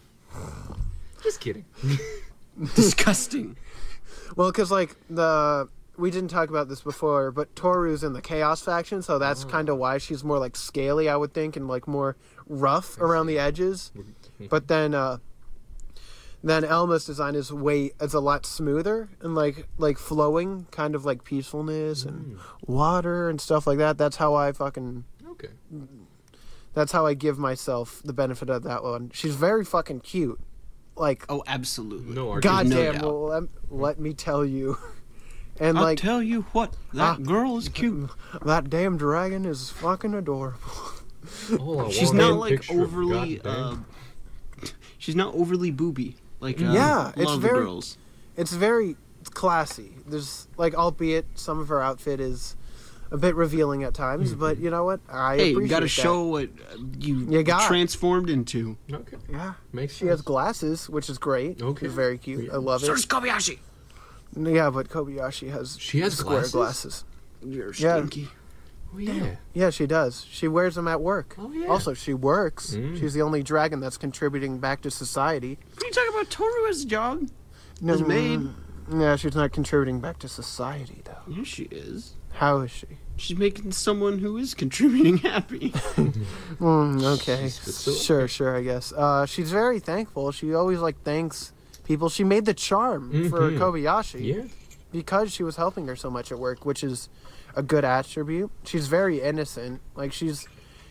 just kidding. Disgusting. Well, because like the we didn't talk about this before, but Toru's in the Chaos faction, so that's Oh. kind of why she's more like scaly, I would think, and like more rough around the edges. But then, uh, then Elma's design is way it's a lot smoother and like like flowing, kind of like peacefulness and water and stuff like that. That's how I fucking. Okay. That's how I give myself the benefit of that one. She's very fucking cute. Like, Oh, absolutely. No argument. goddamn, no doubt. well, let, let me tell you. And I'll like, tell you what, that Ah. girl is cute. that damn dragon is fucking adorable. Oh, I She's want not a like picture of overly. Uh, goddamn- she's not overly booby. Like uh, Yeah, a lot it's of the very- girls. It's very classy. There's like, albeit some of her outfit is a bit revealing at times, but you know what? I Hey, you appreciate gotta that. show what uh, you, You got- transformed into. Okay. Yeah, Makes she has sense. glasses, which is great. Okay. She's very cute. Yeah. I love it. So does Kobayashi. Yeah, but Kobayashi has She has square glasses? glasses. You're Yeah. stinky. Oh yeah. Yeah, she does. She wears them at work. Oh, yeah. Also, she works. Mm. She's the only dragon that's contributing back to society. What are you talking about? Toru has a job. No, As maid. Yeah, she's not contributing back to society, though. Yes, she is. How is she? She's making someone who is contributing happy. Mm, okay. She's facilitating. Sure, sure, I guess. Uh, she's very thankful. She always, like, thanks people. She made the charm for Mhm. Kobayashi Yeah. because she was helping her so much at work, which is a good attribute. She's very innocent. Like, she's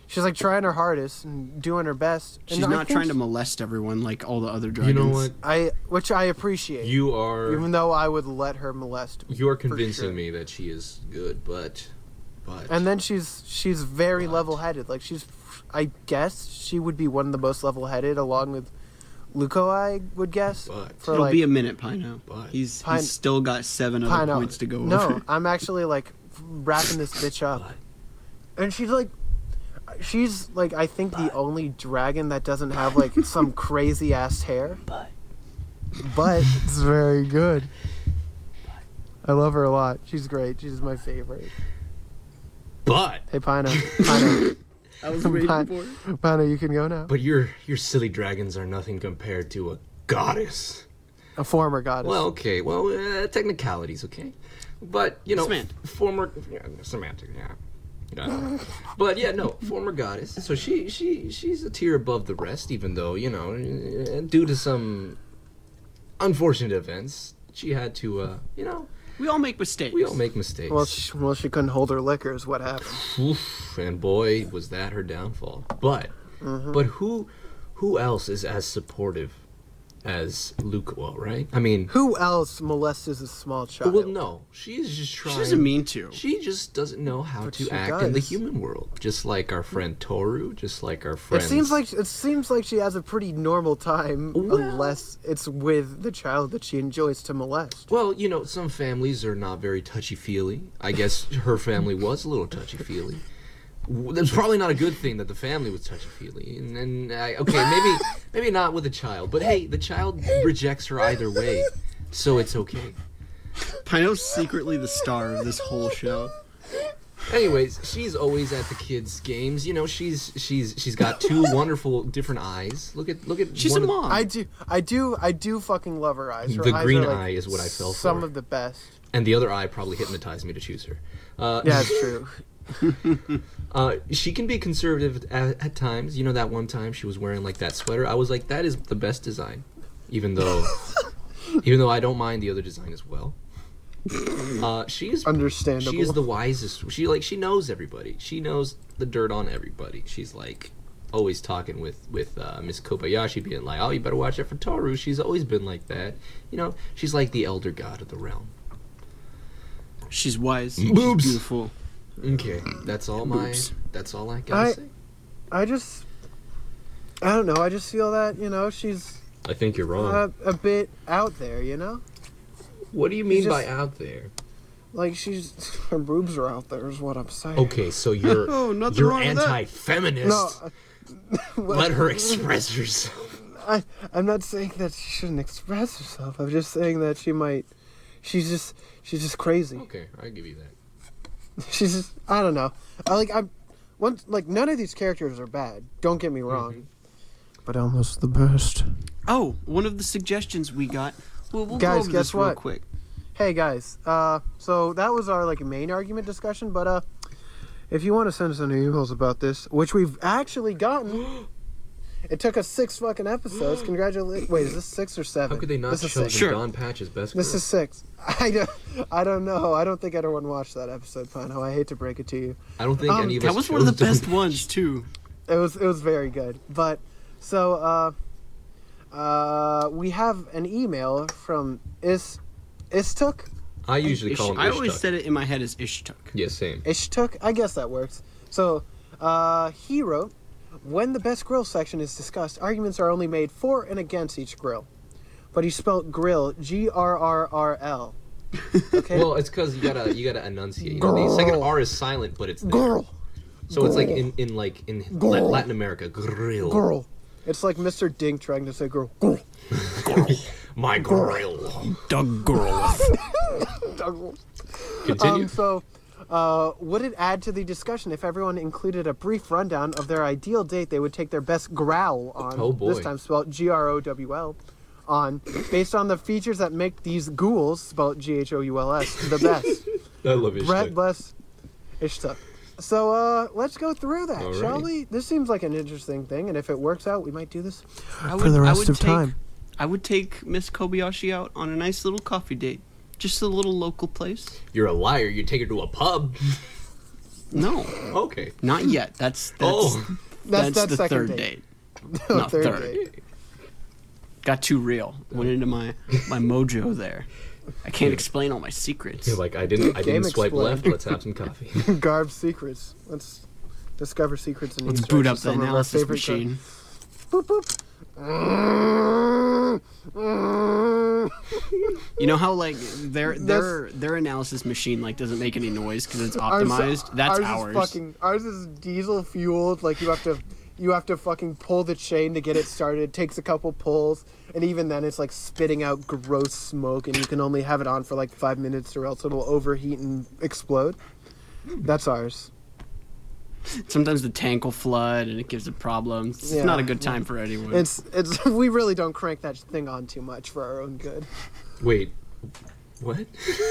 she's like trying her hardest and doing her best. She's and I not think trying to molest everyone like all the other dragons. You know what? I which I appreciate. You are even though I would let her molest. you are for convincing sure. me that she is good, but but And then she's she's very But- level-headed. Like she's, I guess she would be one of the most level-headed, along with Luco. I would guess. But- for It'll like be a minute, Pino. But- He's Pine- he's still got seven other Pine out. points to go No, over. I'm actually like wrapping this bitch up, but and she's like, she's like I think the only dragon that doesn't have like some crazy ass hair. But But it's very good. I love her a lot. She's great. She's my favorite. but Hey, Pino. Pino. I was waiting Pine- for it. Pino, you can go now. but your your silly dragons are nothing compared to a goddess. A former goddess. Well, okay. Well, uh, technicalities, okay. But you know, Semantic. former yeah, semantic, yeah. Yeah. But yeah, no, former goddess. So she she she's a tier above the rest, even though you know, uh, due to some unfortunate events, she had to, uh, you know, We all make mistakes. we all make mistakes. well, she, well, she couldn't hold her liquor. Is what happened. Oof, and boy, was that her downfall. But but who who else is as supportive as Luco, right? I mean, Who else molested a small child? well, no, she's just trying. She doesn't mean to. She just doesn't know how But to she act in the does. human world, just like our friend Toru, just like our It friends. seems like it seems like she has a pretty normal time, Well- unless it's with the child that she enjoys to molest. Well, you know, some families are not very touchy-feely. I guess her family was a little touchy-feely. That's probably not a good thing that the family was touchy-feely. And, and I, okay, maybe maybe not with a child, but hey, the child rejects her either way, so it's okay. Pino's secretly the star of this whole show. Anyways, she's always at the kids' games. You know, she's she's she's got two wonderful different eyes. Look at look at She's one a of- mom. I do, I do, I do fucking love her eyes. Her The eyes green are, like, eye is what I fell Some for. of the best. And the other eye probably hypnotized me to choose her. Uh, Yeah, it's true. Uh, she can be conservative at, at times. You know, that one time she was wearing like that sweater. I was like, that is the best design, even though, even though I don't mind the other design as well. Uh, she is Understandable. She is the wisest. She like she knows everybody. She knows the dirt on everybody. She's like always talking with with uh, Miss Kobayashi, being like, "Oh, you better watch out for Toru." She's always been like that. You know, she's like the elder god of the realm. She's wise. Boobs. She's beautiful. Okay, that's all my. Boobs. That's all I gotta I- say. I just, I don't know. I just feel that you know she's I think you're wrong. uh, a bit out there. You know, What do you mean just- by out there? like she's her boobs are out there. Is what I'm saying. Okay, so you're Oh, nothing you're wrong with that. anti-feminist. No, uh, Let her express herself. I, I'm not saying that she shouldn't express herself. I'm just saying that she might. She's just. She's just crazy. Okay, I give you that. She's just. I don't know. I like. I'm. One like none of these characters are bad. Don't get me wrong. Mm-hmm. But Elmo's the best. Oh, one of the suggestions we got. Well, we'll Guys, go over guess this real what? quick. Hey guys. Uh. So that was our like main argument discussion. But uh, if you want to send us any emails about this, which we've actually gotten. It took us six fucking episodes. Congratulations. Wait, is this six or seven? How could they not This is show six. the Sure. Don Patch's best This girl? is six. I don't, I don't know. I don't think anyone watched that episode, Pano. I hate to break it to you. I don't think Um, any of That us was one of the chose best Don ones too. It was it was very good. But so uh uh we have an email from Is Istuk? I usually call him I always Ishtuk. said it in my head as Ishtuk. Yeah, same. Ishtuk? I guess that works. So uh he wrote, when the best grill section is discussed, arguments are only made for and against each grill. But he spelled grill G R R R L. Okay? Well, it's because you gotta you gotta enunciate. You know, the second Girl. R is silent, but it's there. girl. So it's like Girl. in, in like in Girl. La- Latin America, grill. Girl. It's like Mister Dink trying to say girl. Girl. My grill. Doug Girl. Continue. Um, so, uh, would it add to the discussion if everyone included a brief rundown of their ideal date they would take their best growl on? Oh, boy. This time spelled G R O W L. On, based on the features that make these ghouls, spelled G H O U L S, the best. I love it. Brett bless Ishta. So, uh, let's go through that, Alrighty. shall we? This seems like an interesting thing, and if it works out, we might do this I for the I rest would of take, time. I would take Miss Kobayashi out on a nice little coffee date. Just a little local place. You're a liar. You take her to a pub. No, Okay. not yet. That's that's Oh. That's- that's, that's the second third date. date. No, Not third third. date. Got too real. Went into my my mojo there. I can't explain all my secrets. You're like, I didn't I Game didn't swipe explained. left. Let's have some coffee. Garb secrets. Let's discover secrets and Let's Easter boot eggs up of the some of our analysis favorite gar- machine. Boop boop. You know how like their That's- their their analysis machine like doesn't make any noise because it's Ours- optimized. That's ours. ours. Is fucking, ours is diesel fueled. Like you have to, you have to fucking pull the chain to get it started. It takes a couple pulls, and even then, it's like spitting out gross smoke, and you can only have it on for like five minutes, or else it'll overheat and explode. That's ours. Sometimes the tank will flood and it gives it problems. It's Yeah, not a good yeah. time for anyone. It's it's we really don't crank that thing on too much for our own good. Wait. What?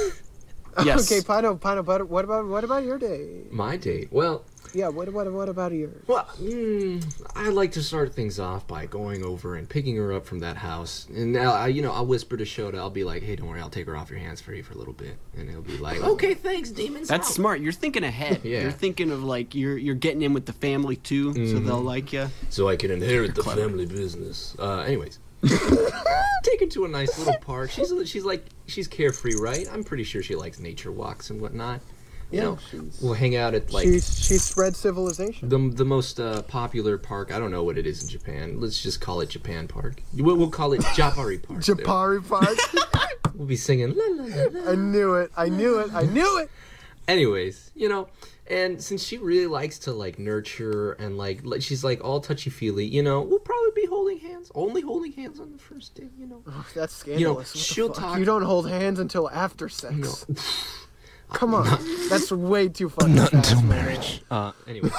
Yes. Okay, Pino, Pino, but what about what about your day? My date. Well, Yeah, what what what about yours? well, mm, I like to start things off by going over and picking her up from that house, and now I, you know, I'll whisper to Shota. I'll be like, "Hey, don't worry, I'll take her off your hands for you for a little bit," and he'll be like, "Okay, thanks, demons." That's smart. You're thinking ahead. Yeah. You're thinking of like you're you're getting in with the family too, so they'll like you. so I can inherit the clever. family business. Uh, anyways, take her to a nice little park. She's she's like she's carefree, right? I'm pretty sure she likes nature walks and whatnot. You Yeah, know, she's- we'll hang out at like She she spread civilization. the the most uh, popular park. I don't know what it is in Japan. Let's just call it Japan Park. We'll, we'll call it Japari Park. There. Japari Park. We'll be singing la la la la. I knew it. I knew it. I knew it. Anyways, you know, and since she really likes to like nurture and like like- she's like all touchy feely, you know, we'll probably be holding hands, only holding hands on the first day, you know. Oh, that's know, scandalous. What the she'll fuck? talk- You don't hold hands until after sex. You know, Come on, that's way too fucking fast, man. uh, anyway,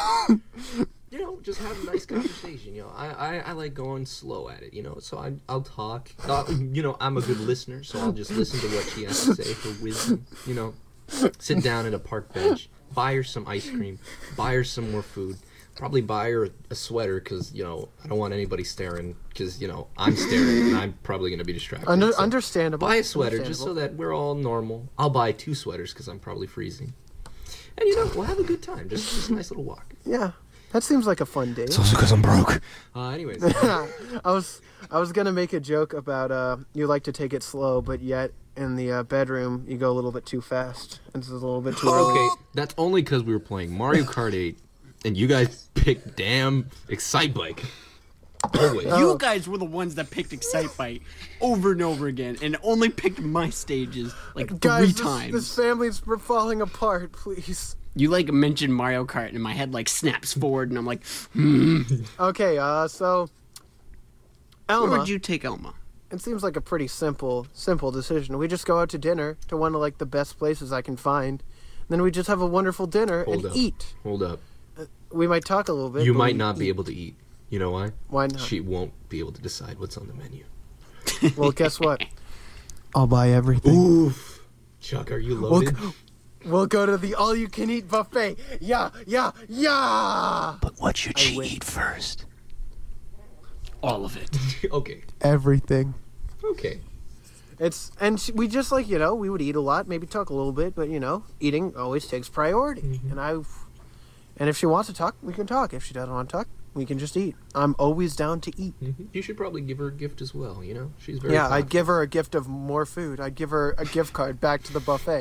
you know, just have a nice conversation. You know, I, I, I like going slow at it. You know, so I I'll talk. Uh, you know, I'm a good listener, so I'll just listen to what she has to say for wisdom. You know, sit down at a park bench, buy her some ice cream, buy her some more food. Probably buy her a sweater because you know I don't want anybody staring because you know I'm staring and I'm probably gonna be distracted. Under, so understandable. buy a sweater just so Understandable. that we're all normal. I'll buy two sweaters because I'm probably freezing. And you know we'll have a good time. Just just a nice little walk. Yeah, that seems like a fun day. also because I'm broke. Uh, anyways, I was I was gonna make a joke about uh you like to take it slow, but yet in the uh, bedroom you go a little bit too fast. It's a little bit too early. okay, that's only because we were playing Mario Kart eight, and you guys picked damn Excite Bike. Always. You guys were the ones that picked Excitebike over and over again, and only picked my stages like three Guys, this, times. this family's falling apart. Please. You like mentioned Mario Kart, and my head like snaps forward, and I'm like, Okay, uh, so where Elma. would you take Elma? It seems like a pretty simple, simple decision. We just go out to dinner to one of like the best places I can find. Then we just have a wonderful dinner Hold and up. eat. Hold up. We might talk a little bit. You but might we not be eat. able to eat. You know why? Why not? She won't be able to decide what's on the menu. Well, guess what? I'll buy everything. Oof. Chuck, are you We'll, loaded? go- we'll go to the all-you-can-eat buffet. Yeah, yeah, yeah. But what should I she win. eat first? All of it. Okay. Everything. Okay. It's and she, we just like you know we would eat a lot, maybe talk a little bit, but you know eating always takes priority. Mm-hmm. And I, and if she wants to talk, we can talk. If she doesn't want to talk, we can just eat. I'm always down to eat. hmm You should probably give her a gift as well. You know, she's very. Yeah, I'd thoughtful. give her a gift of more food. I'd give her a gift card back to the buffet.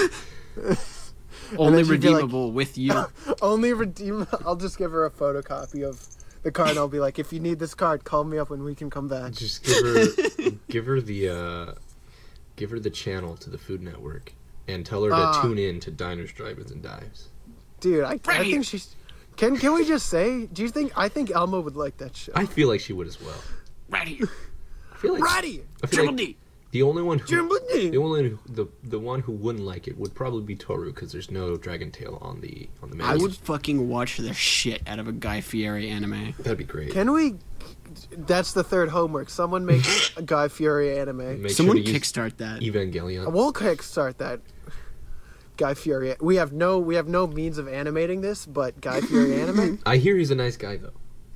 Only she'd be like- redeemable with you. Only redeem. I'll just give her a photocopy of the card. And I'll be like, if you need this card, call me up when we can come back. Just give her, give her the, uh, give her the channel to the Food Network, and tell her to Ah. tune in to Diners, Drive-ins, and Dives. Dude, I, I Right. think she's. Can can we just say? Do you think? I think Elmo would like that show. I feel like she would as well. Right here. I feel like Ready. I feel Triple like D. the only one who, Triple D. the only who- the the one who wouldn't like it would probably be Toru because there's no Dragon Tail on the on the menu. I would fucking watch the shit out of a Guy Fieri anime. That'd be great. Can we? That's the third homework. Someone make a Guy Fieri anime. Make Someone sure to use kickstart that. Evangelion. We'll kickstart that. Guy Fieri. We have no we have no means of animating this, but Guy Fieri anime. I hear he's a nice guy though.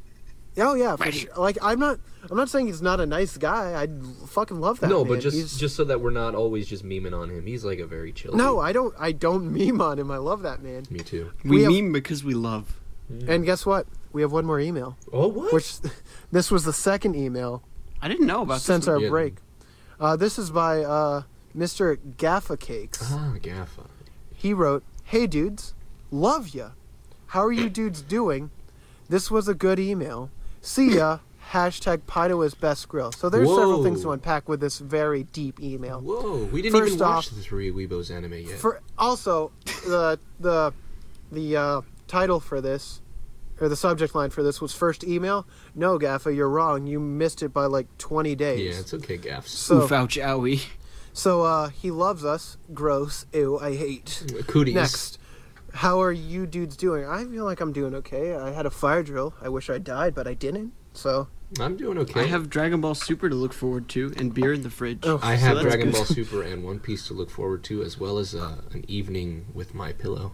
Oh yeah, for sure. Like I'm not. I'm not saying he's not a nice guy. I fucking love that. No, man. but just He's- just so that we're not always just memeing on him. He's like a very chill. no, dude. I don't. I don't meme on him. I love that man. Me too. We, We have- meme because we love. And guess what? We have one more email, Oh what? which this was the second email I didn't know about since this. our Yeah. break. Uh, this is by uh, Mister Gaffa Cakes. ah, Gaffa. He wrote, "Hey dudes, love ya. How are you dudes doing? This was a good email. See ya. Hashtag Pino is best grill." So there's several things to Whoa. unpack with this very deep email. Whoa, we didn't First even watch off- the Three Weebos anime yet. For also the the the uh, title for this, or the subject line for this was first email. No, Gaffa, you're wrong. You missed it by like twenty days. yeah, it's okay, Gaffs. So Oof, ouch, owie. so uh, he loves us. Gross. Ew. I hate. Cooties. Next. How are you dudes doing? I feel like I'm doing okay. I had a fire drill. I wish I died, but I didn't. So I'm doing okay. I have Dragon Ball Super to look forward to and beer in the fridge. Oh. I So have that's Dragon good. Ball Super and One Piece to look forward to, as well as uh, an evening with my pillow.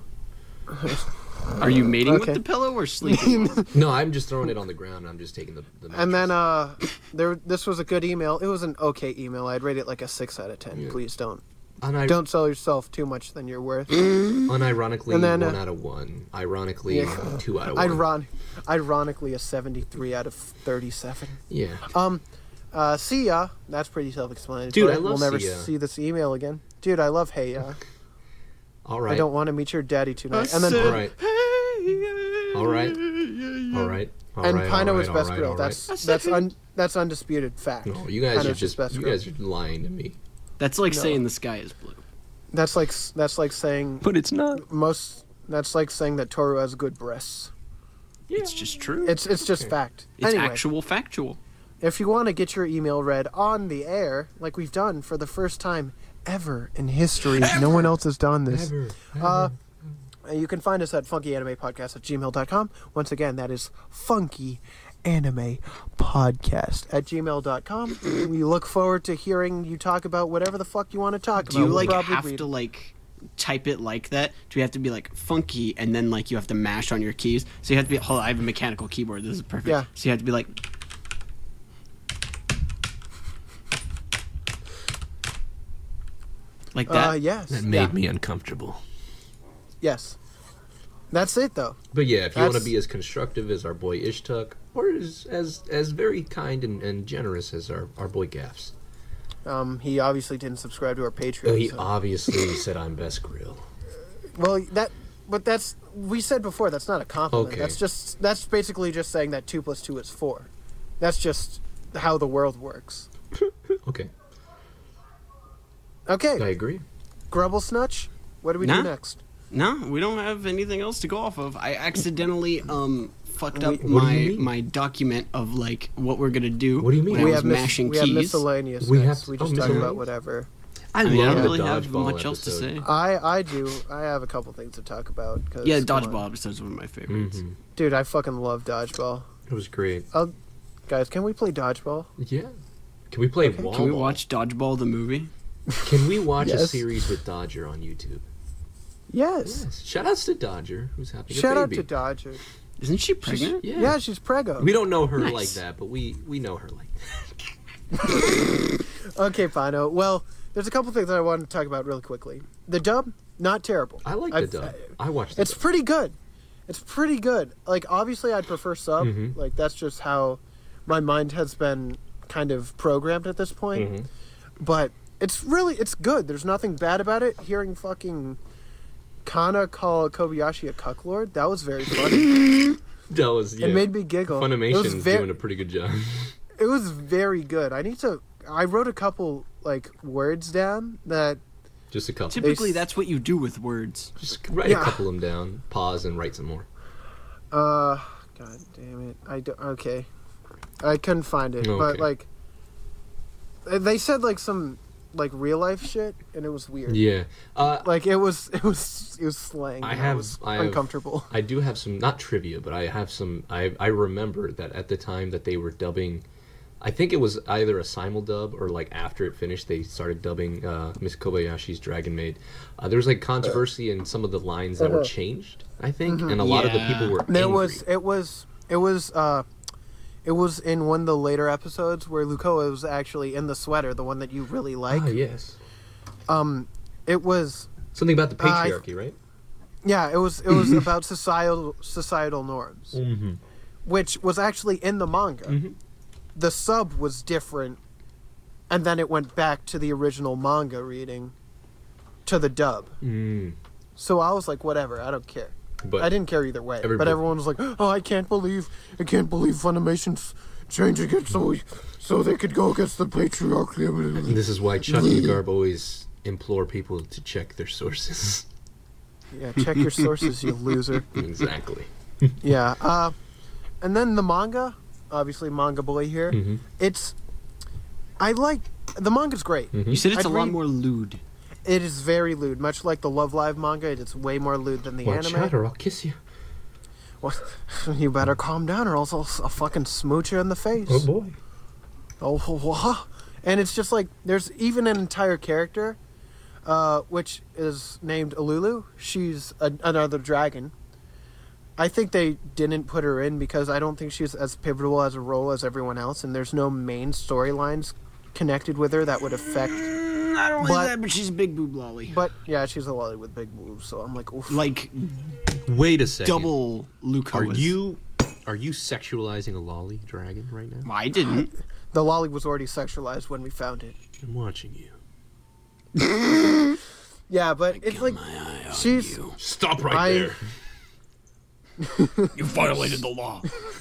Are you mating Okay. with the pillow or sleeping? No, I'm just throwing it on the ground. I'm just taking the. the and then mattress. uh, there. This was a good email. It was an okay email. I'd rate it like a six out of ten. Yeah. Please don't Unir- don't sell yourself too much than you're worth. unironically, and then, uh, one out of one. Ironically, Yeah. two out of one. Iron- ironically, a seventy-three out of thirty-seven. Yeah. Um, uh, see ya. That's pretty self-explanatory. Dude, I love We'll never see ya. see this email again. Dude, I love hey ya. All right. I don't want to meet your daddy tonight. I And then All right. All right. All right. All and right. Pino all is right, best all right, grill. all right. That's that's un, that's undisputed fact. No, you guys Pino's are just best you grill. guys are lying to me. That's like No. saying the sky is blue. That's like s- that's like saying But it's not. most. That's like saying that Toru has good breasts. It's just true. It's it's just Okay. fact. It's anyway, actual factual. if you want to get your email read on the air, like we've done for the first time ever in history, no one else has done this. Ever. Uh, you can find us at funkyanimePodcast at gmail dot com. Once again, that is funky anime podcast at gmail dot com. We look forward to hearing you talk about whatever the fuck you want to talk Do about. you We'll like probably have read to it. like type it like that? Do you have to be like funky and then like you have to mash on your keys? So you have to be. Hold on, I have a mechanical keyboard. This is perfect. Yeah. So you have to be like. Like that. Uh, yes. That made yeah. me uncomfortable. Yes. That's it, though. But yeah, if you want to That's- be as constructive as our boy Ishtuk, or as as, as very kind and, and generous as our, our boy Gaffs. Um, he obviously didn't subscribe to our Patreon. Oh, he so- obviously said I'm best grill. Well, that, but that's we said before. That's not a compliment. Okay. That's just that's basically just saying that two plus two is four. That's just how the world works. Okay, Okay, I agree. Grubble Snutch. What do we Nah. do next? No, we don't have anything else to go off of. I accidentally um fucked up What do my you mean? my document of like what we're gonna do. What do you mean? When we I was have mis- mashing we have keys. miscellaneous. We next. have- we oh, just talk miscellaneous? about whatever. I, I mean, I love don't the really have dodgeball much else to episode. say. I I do. I have a couple things to talk about. 'cause, Yeah, come on. dodgeball episode is one of my favorites. Mhm. Dude, I fucking love dodgeball. It was great. Guys, can we play dodgeball? Yeah. Can we play wall Can we ball? watch Dodgeball the movie? Can we watch a Yes. series with Dodger on YouTube? Yes. Yes. Shout outs to Dodger, who's having Shout a out baby. to Dodger. Isn't she pregnant? Yeah. Yeah, she's prego. We don't know her Nice. like that, but we we know her like that. Okay, Pino. Well, there's a couple things that I wanted to talk about really quickly. The dub, not terrible. I like I've- the dub. I watched the It's dub. pretty good. It's pretty good. Like, obviously, I'd prefer sub. Mhm. Like, that's just how my mind has been kind of programmed at this point. Mhm. But it's really, it's good. There's nothing bad about it. Hearing fucking Kana call Kobayashi a cucklord, that was very funny. That was yeah. It made me giggle. It was, Funimation's ve- doing a pretty good job. it was very good. I need to, I wrote a couple, like, words down that, Just a couple. Typically, s- that's what you do with words. Just write Yeah. a couple of them down, pause, and write some more. uh, god damn it. I don't, okay. I couldn't find it. But, Okay. like, they said, like, some, like, real life shit, and it was weird. Yeah. Uh, Like it was, it was, it was slang. I and have- was I have- uncomfortable. I do have some not trivia, but I have some. I I remember that at the time that they were dubbing, I think it was either a simul dub or like after it finished, they started dubbing uh, Miss Kobayashi's Dragon Maid. Uh, there was like controversy in some of the lines that were Uh-huh. changed, I think, and a lot of the Yeah. people were. There angry. was, it was, it was. uh It was in one of the later episodes where Lukoa was actually in the sweater, the one that you really like. Ah, yes. Um, it was Something about the Uh, I- patriarchy, right? yeah, it was it was about societal societal norms, Mm-hmm. which was actually in the manga. Mhm. The sub was different, and then it went back to the original manga reading, to the dub. Mm. So I was like, whatever, I don't care. But I didn't care either way. everybody- But everyone was like, "Oh, I can't believe, I can't believe Funimation's changing it so we, so they could go against the patriarchy." this is why Chuck and Garb always implore people to check their sources. Yeah, check your sources, you loser. Exactly. Yeah. Uh, and then the manga, obviously, Manga Boy here. Mhm. It's, I like the manga's great. Mhm. You said it's I'd a lot read- more lewd. It is very lewd, much like the Love Live manga. It's way more lewd than the Watch anime. out or I'll kiss you. Well, you better calm down, or else I'll, I'll fucking smooch you in the face. Oh boy. Oh, wha- and it's just like there's even an entire character, uh, which is named Alulu. She's a, another dragon. I think they didn't put her in because I don't think she's as pivotal as a role as everyone else, and there's no main storylines connected with her that would affect. Not only But- that, but she's a big boob lolly. But yeah, she's a lolly with big boobs, so I'm like, oof. Like Wait a second. double Luke. Are you are you sexualizing a lolly dragon right now? I didn't. The lolly was already sexualized when we found it. I'm watching you. Yeah, but it's like she's. Stop right I- there. You violated the law.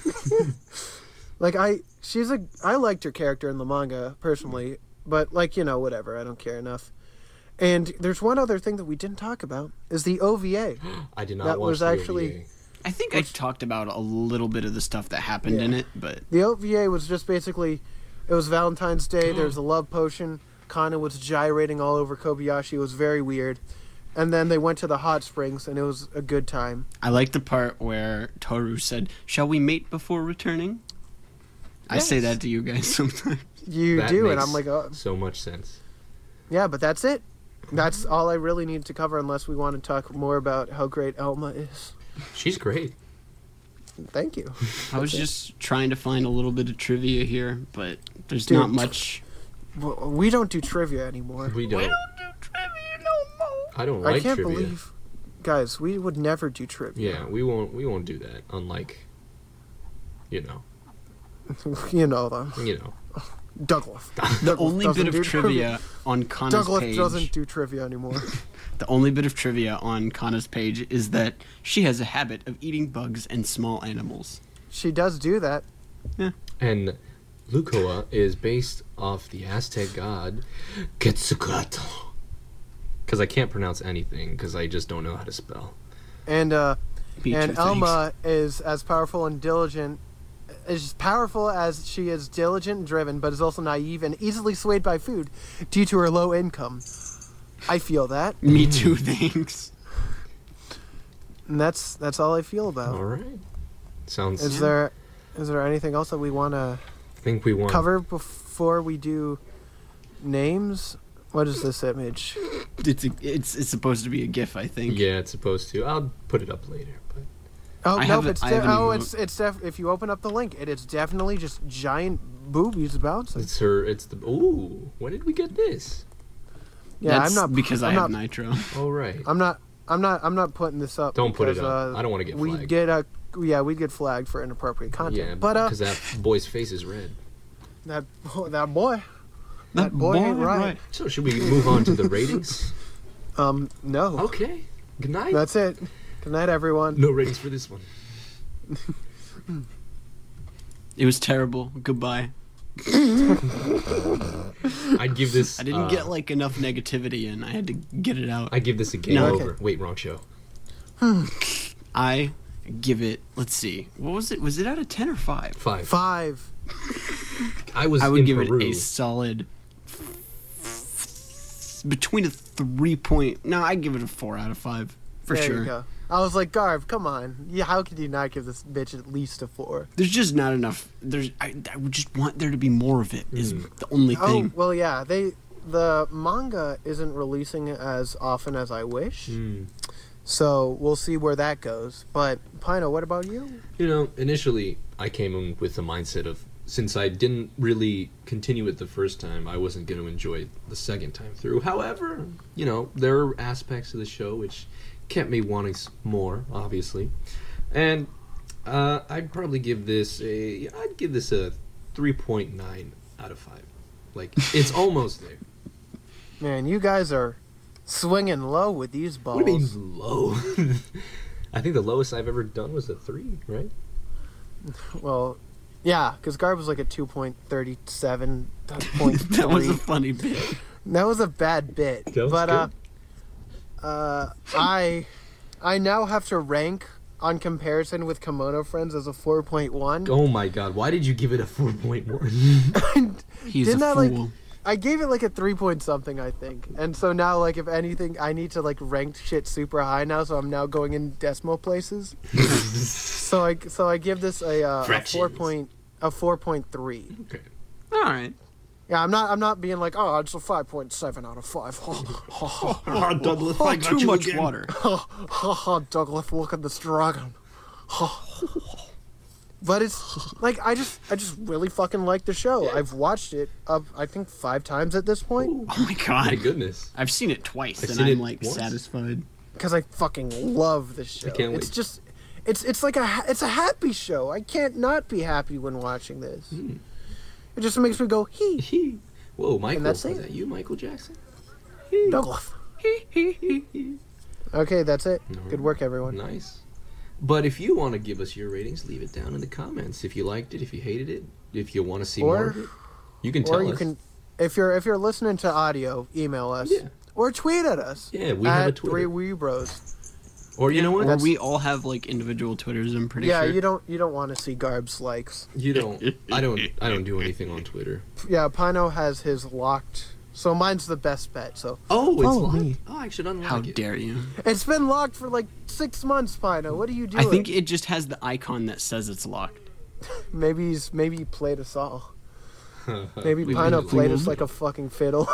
Like I, she's a. I liked her character in the manga personally, but like you know, whatever. I don't care enough. And there's one other thing that we didn't talk about is the O V A. I did not That watch was the actually- O V A. I think I talked about a little bit of the stuff that happened Yeah. in it, but The O V A was just basically, it was Valentine's Day. There's a love potion. Kana was gyrating all over Kobayashi. It was very weird. And then they went to the hot springs, and it was a good time. I like the part where Toru said, "Shall we mate before returning?" I say Yes. that to you guys sometimes. You That do, and makes I'm like, oh, so much sense. yeah, but that's it. That's all I really need to cover, unless we want to talk more about how great Elma is. She's great. Thank you. I was just trying to find a little bit of trivia here, but there's Dude. not much. Well, we don't do trivia anymore. We don't. do trivia no more. I don't like I can't trivia. believe, guys, we would never do trivia. Yeah, we won't. We won't do that. Unlike, you know, You know them, you know. Douglas. The Douglas only doesn't bit do of trivia on Kana's Douglas page. doesn't do trivia anymore. The only bit of trivia on Kana's page is that she has a habit of eating bugs and small animals. She does do that. And Lukoa is based off the Aztec god Quetzalcoatl. Because I can't pronounce anything because I just don't know how to spell. And uh, Me too, and thanks. Elma is as powerful and diligent, as powerful as she is diligent and driven, but is also naive and easily swayed by food due to her low income. I feel that, Me too, thanks. and that's that's all I feel about. All right. Sounds. Is there is there anything else that we want to I think we want. cover before we do names? What is this image? It's a, it's it's supposed to be a GIF, I think. Yeah, it's supposed to. I'll put it up later. But Oh I no, have a- it's I de- have an oh emote. it's it's def- if you open up the link, it is definitely just giant boobies bouncing. it's her. It's the. Ooh, when did we get this? Yeah, That's I'm not because I I'm have not, Nitro. All right. I'm not. I'm not. I'm not putting this up. Don't put it because, up. Uh, I don't wanna get We flagged. get a. Yeah, we'd get flagged for inappropriate content. Yeah, but uh, because that boy's face is red. that bo- that boy, that boy ain't right. So should we move on to the ratings? Um, no. Okay. Good night. That's it. Good night, everyone. No ratings for this one. It was terrible. Goodbye. I'd give this. I didn't uh, get like enough negativity in. I had to get it out. I'd give this a game No. over. Okay. Wait, wrong show. I give it. Let's see. What was it? Was it out of ten or five? Five. Five. I was I would in give Peru. it a solid between a three point. No, I give it a four out of five for there sure. you go. I was like, Garv, come on. Yeah, how could you not give this bitch at least a four? There's just not enough. There's. I, I would just want there to be more of it. Is Mm. the only Oh, thing. well, yeah. They the manga isn't releasing as often as I wish. Mm. So we'll see where that goes. But Pino, what about you? You know, initially I came in with the mindset of, since I didn't really continue it the first time, I wasn't going to enjoy it the second time through. However, you know, there are aspects of the show which kept me wanting s- more, obviously. And uh, I'd probably give this a, I'd give this a three point nine out of five. Like, it's almost there. Man, you guys are swinging low with these balls. What do you mean low? I think the lowest I've ever done was a three, right? Well, yeah, because Garb was like a two point three seven. That was a funny bit. That was a bad bit. That was but uh, good. uh, I, I now have to rank on comparison with Kimono Friends as a four point one. Oh my god, why did you give it a four point one? He's Didn't a I, like- fool. I gave it like a three point something, I think. And so now, like, if anything, I need to like rank shit super high now. So I'm now going in decimal places. so I so I give this a, uh, a Fractions. four point a four point three. Okay. All right. Yeah, I'm not I'm not being like, oh, it's a five point seven out of five. Oh, Douglas, I got too you much again. water. Ha ha, Douglas, look at this dragon. But it's like I just I just really fucking like the show. I've watched it up I think five times at this point Oh my god. My goodness. I've seen it twice, I've and seen I'm it like once. satisfied. because I fucking love this show. can't It's wait. just it's it's like a ha- it's a happy show. I can't not be happy when watching this. Hmm. It just makes me go hee Whoa, Michael, that's was it. that you, Michael Jackson? Douglas. Okay, that's it. Good work, everyone. Nice. But if you want to give us your ratings, leave it down in the comments. If you liked it, if you hated it, if you want to see Or- more of it, you can tell Or you us. can, if you're if you're listening to audio, email us Yeah. or tweet at us. Yeah, we have a at Twitter. Three Wee Bros. Or you know what? Or we all have like individual Twitters. I'm pretty Yeah, sure. you don't you don't want to see Garb's likes. You don't. I don't. I don't do anything on Twitter. Yeah, Pino has his locked, so mine's the best bet. So Oh, it's Follow locked? me. Oh, I should unlock How it. dare you? it's been locked for like six months, Pino. What are you I doing? think it just has the icon that says it's locked. maybe he's maybe he played us all. Maybe We Pino will. played us like a fucking fiddle.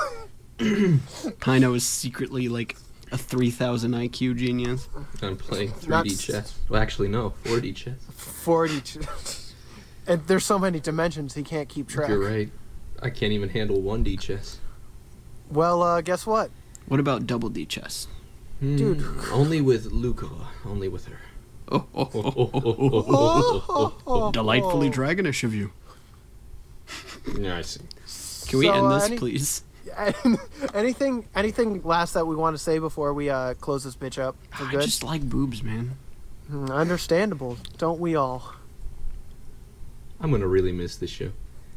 Pino is secretly like a three thousand I Q genius. I'm playing three Not D s- chess. Well, actually, no, four D chess. Forty. ch- and there's so many dimensions he can't keep track. You're right. I can't even handle one D chess. Well, uh, guess what? What about double D chess? Dude. Hmm, only with Lukova. Only with her. Oh, oh, oh, Oh, oh, oh, oh, oh, oh, oh. Delightfully dragonish of you. Yeah, I see. Can we So, end uh, this, any- please? anything anything last that we want to say before we uh, close this bitch up for I good? just like boobs, man. Hmm, understandable, don't we all? I'm gonna really miss this show.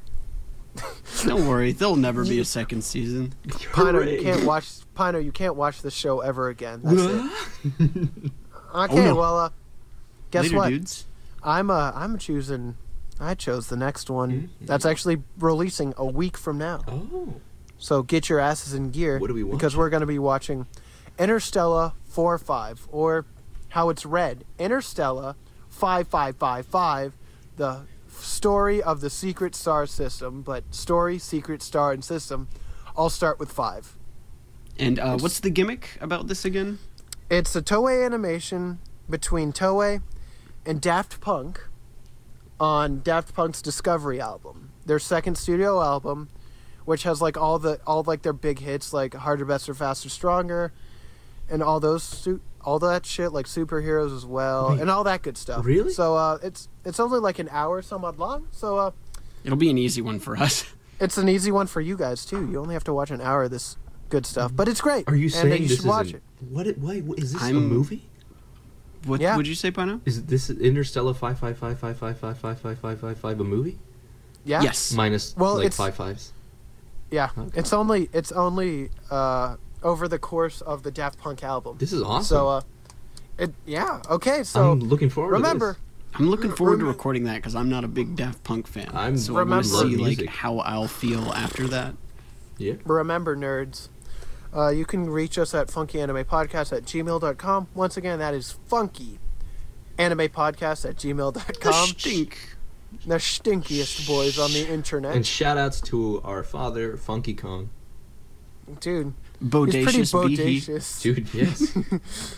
Don't worry, there'll never be a second season. Pino, Hooray. you can't watch. Pino, you can't watch this show ever again. That's it. Okay, no. well, uh, guess Later, what? dudes. I'm uh, I'm choosing. I chose the next one. Mhm. That's actually releasing a week from now. Oh. So get your asses in gear. What are we Because watching? we're going to be watching Interstellar four five, or how it's read, Interstellar five five five five, the story of the secret star system. But story, secret star, and system all start with five. And uh, what's the gimmick about this again? It's a Toei animation between Toei and Daft Punk on Daft Punk's Discovery album, their second studio album, which has like all the all like their big hits like Harder, Better, Faster, Stronger, and all those su- all that shit like superheroes as well, Wait, and all that good stuff. really? So uh, it's it's only like an hour somewhat long, so uh, It'll be an easy one for us. it's an easy one for you guys too. You only have to watch an hour of this good stuff, but it's great. Are you and saying uh, you this should is watch an, it? what? It, why, what? Is this a I'm- movie? What Yeah. would you say, Pino? Is this Interstellar five five five five five five five five five five five a movie? Yeah. Yes. Minus Well, like it's- five fives. Yeah, Okay. it's only it's only uh, over the course of the Daft Punk album. This is awesome. So, uh, it yeah okay. So I'm looking forward. remember, to I'm looking forward to Rem- recording that because I'm not a big Daft Punk fan. I'm- so I want to Remember- see like music. how I'll feel after that. this. Yeah. remember, nerds. Uh, you can reach us at funkyanimepodcast at gmail dot com. Once again, that is funky anime podcast at gmail dot The com. stink. The stinkiest boys on the internet, And shout outs to our father, Funky Kong. dude. Bodacious He's pretty be he. bodacious. Dude, yes.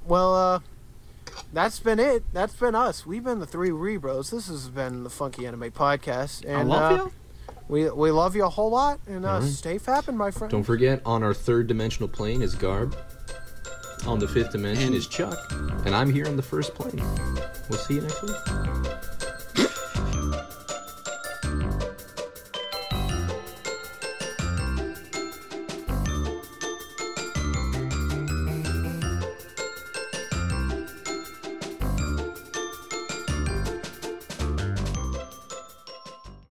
well, uh, that's been it. That's been us. We've been the three Rebros. This has been the Funky Anime Podcast. And, I love uh, you. We we love you a whole lot, and uh, All right. stay fapping, my friend. Don't forget, on our third dimensional plane is Garb. On the fifth dimension And- is Chuck. And I'm here on the first plane. We'll see you next week.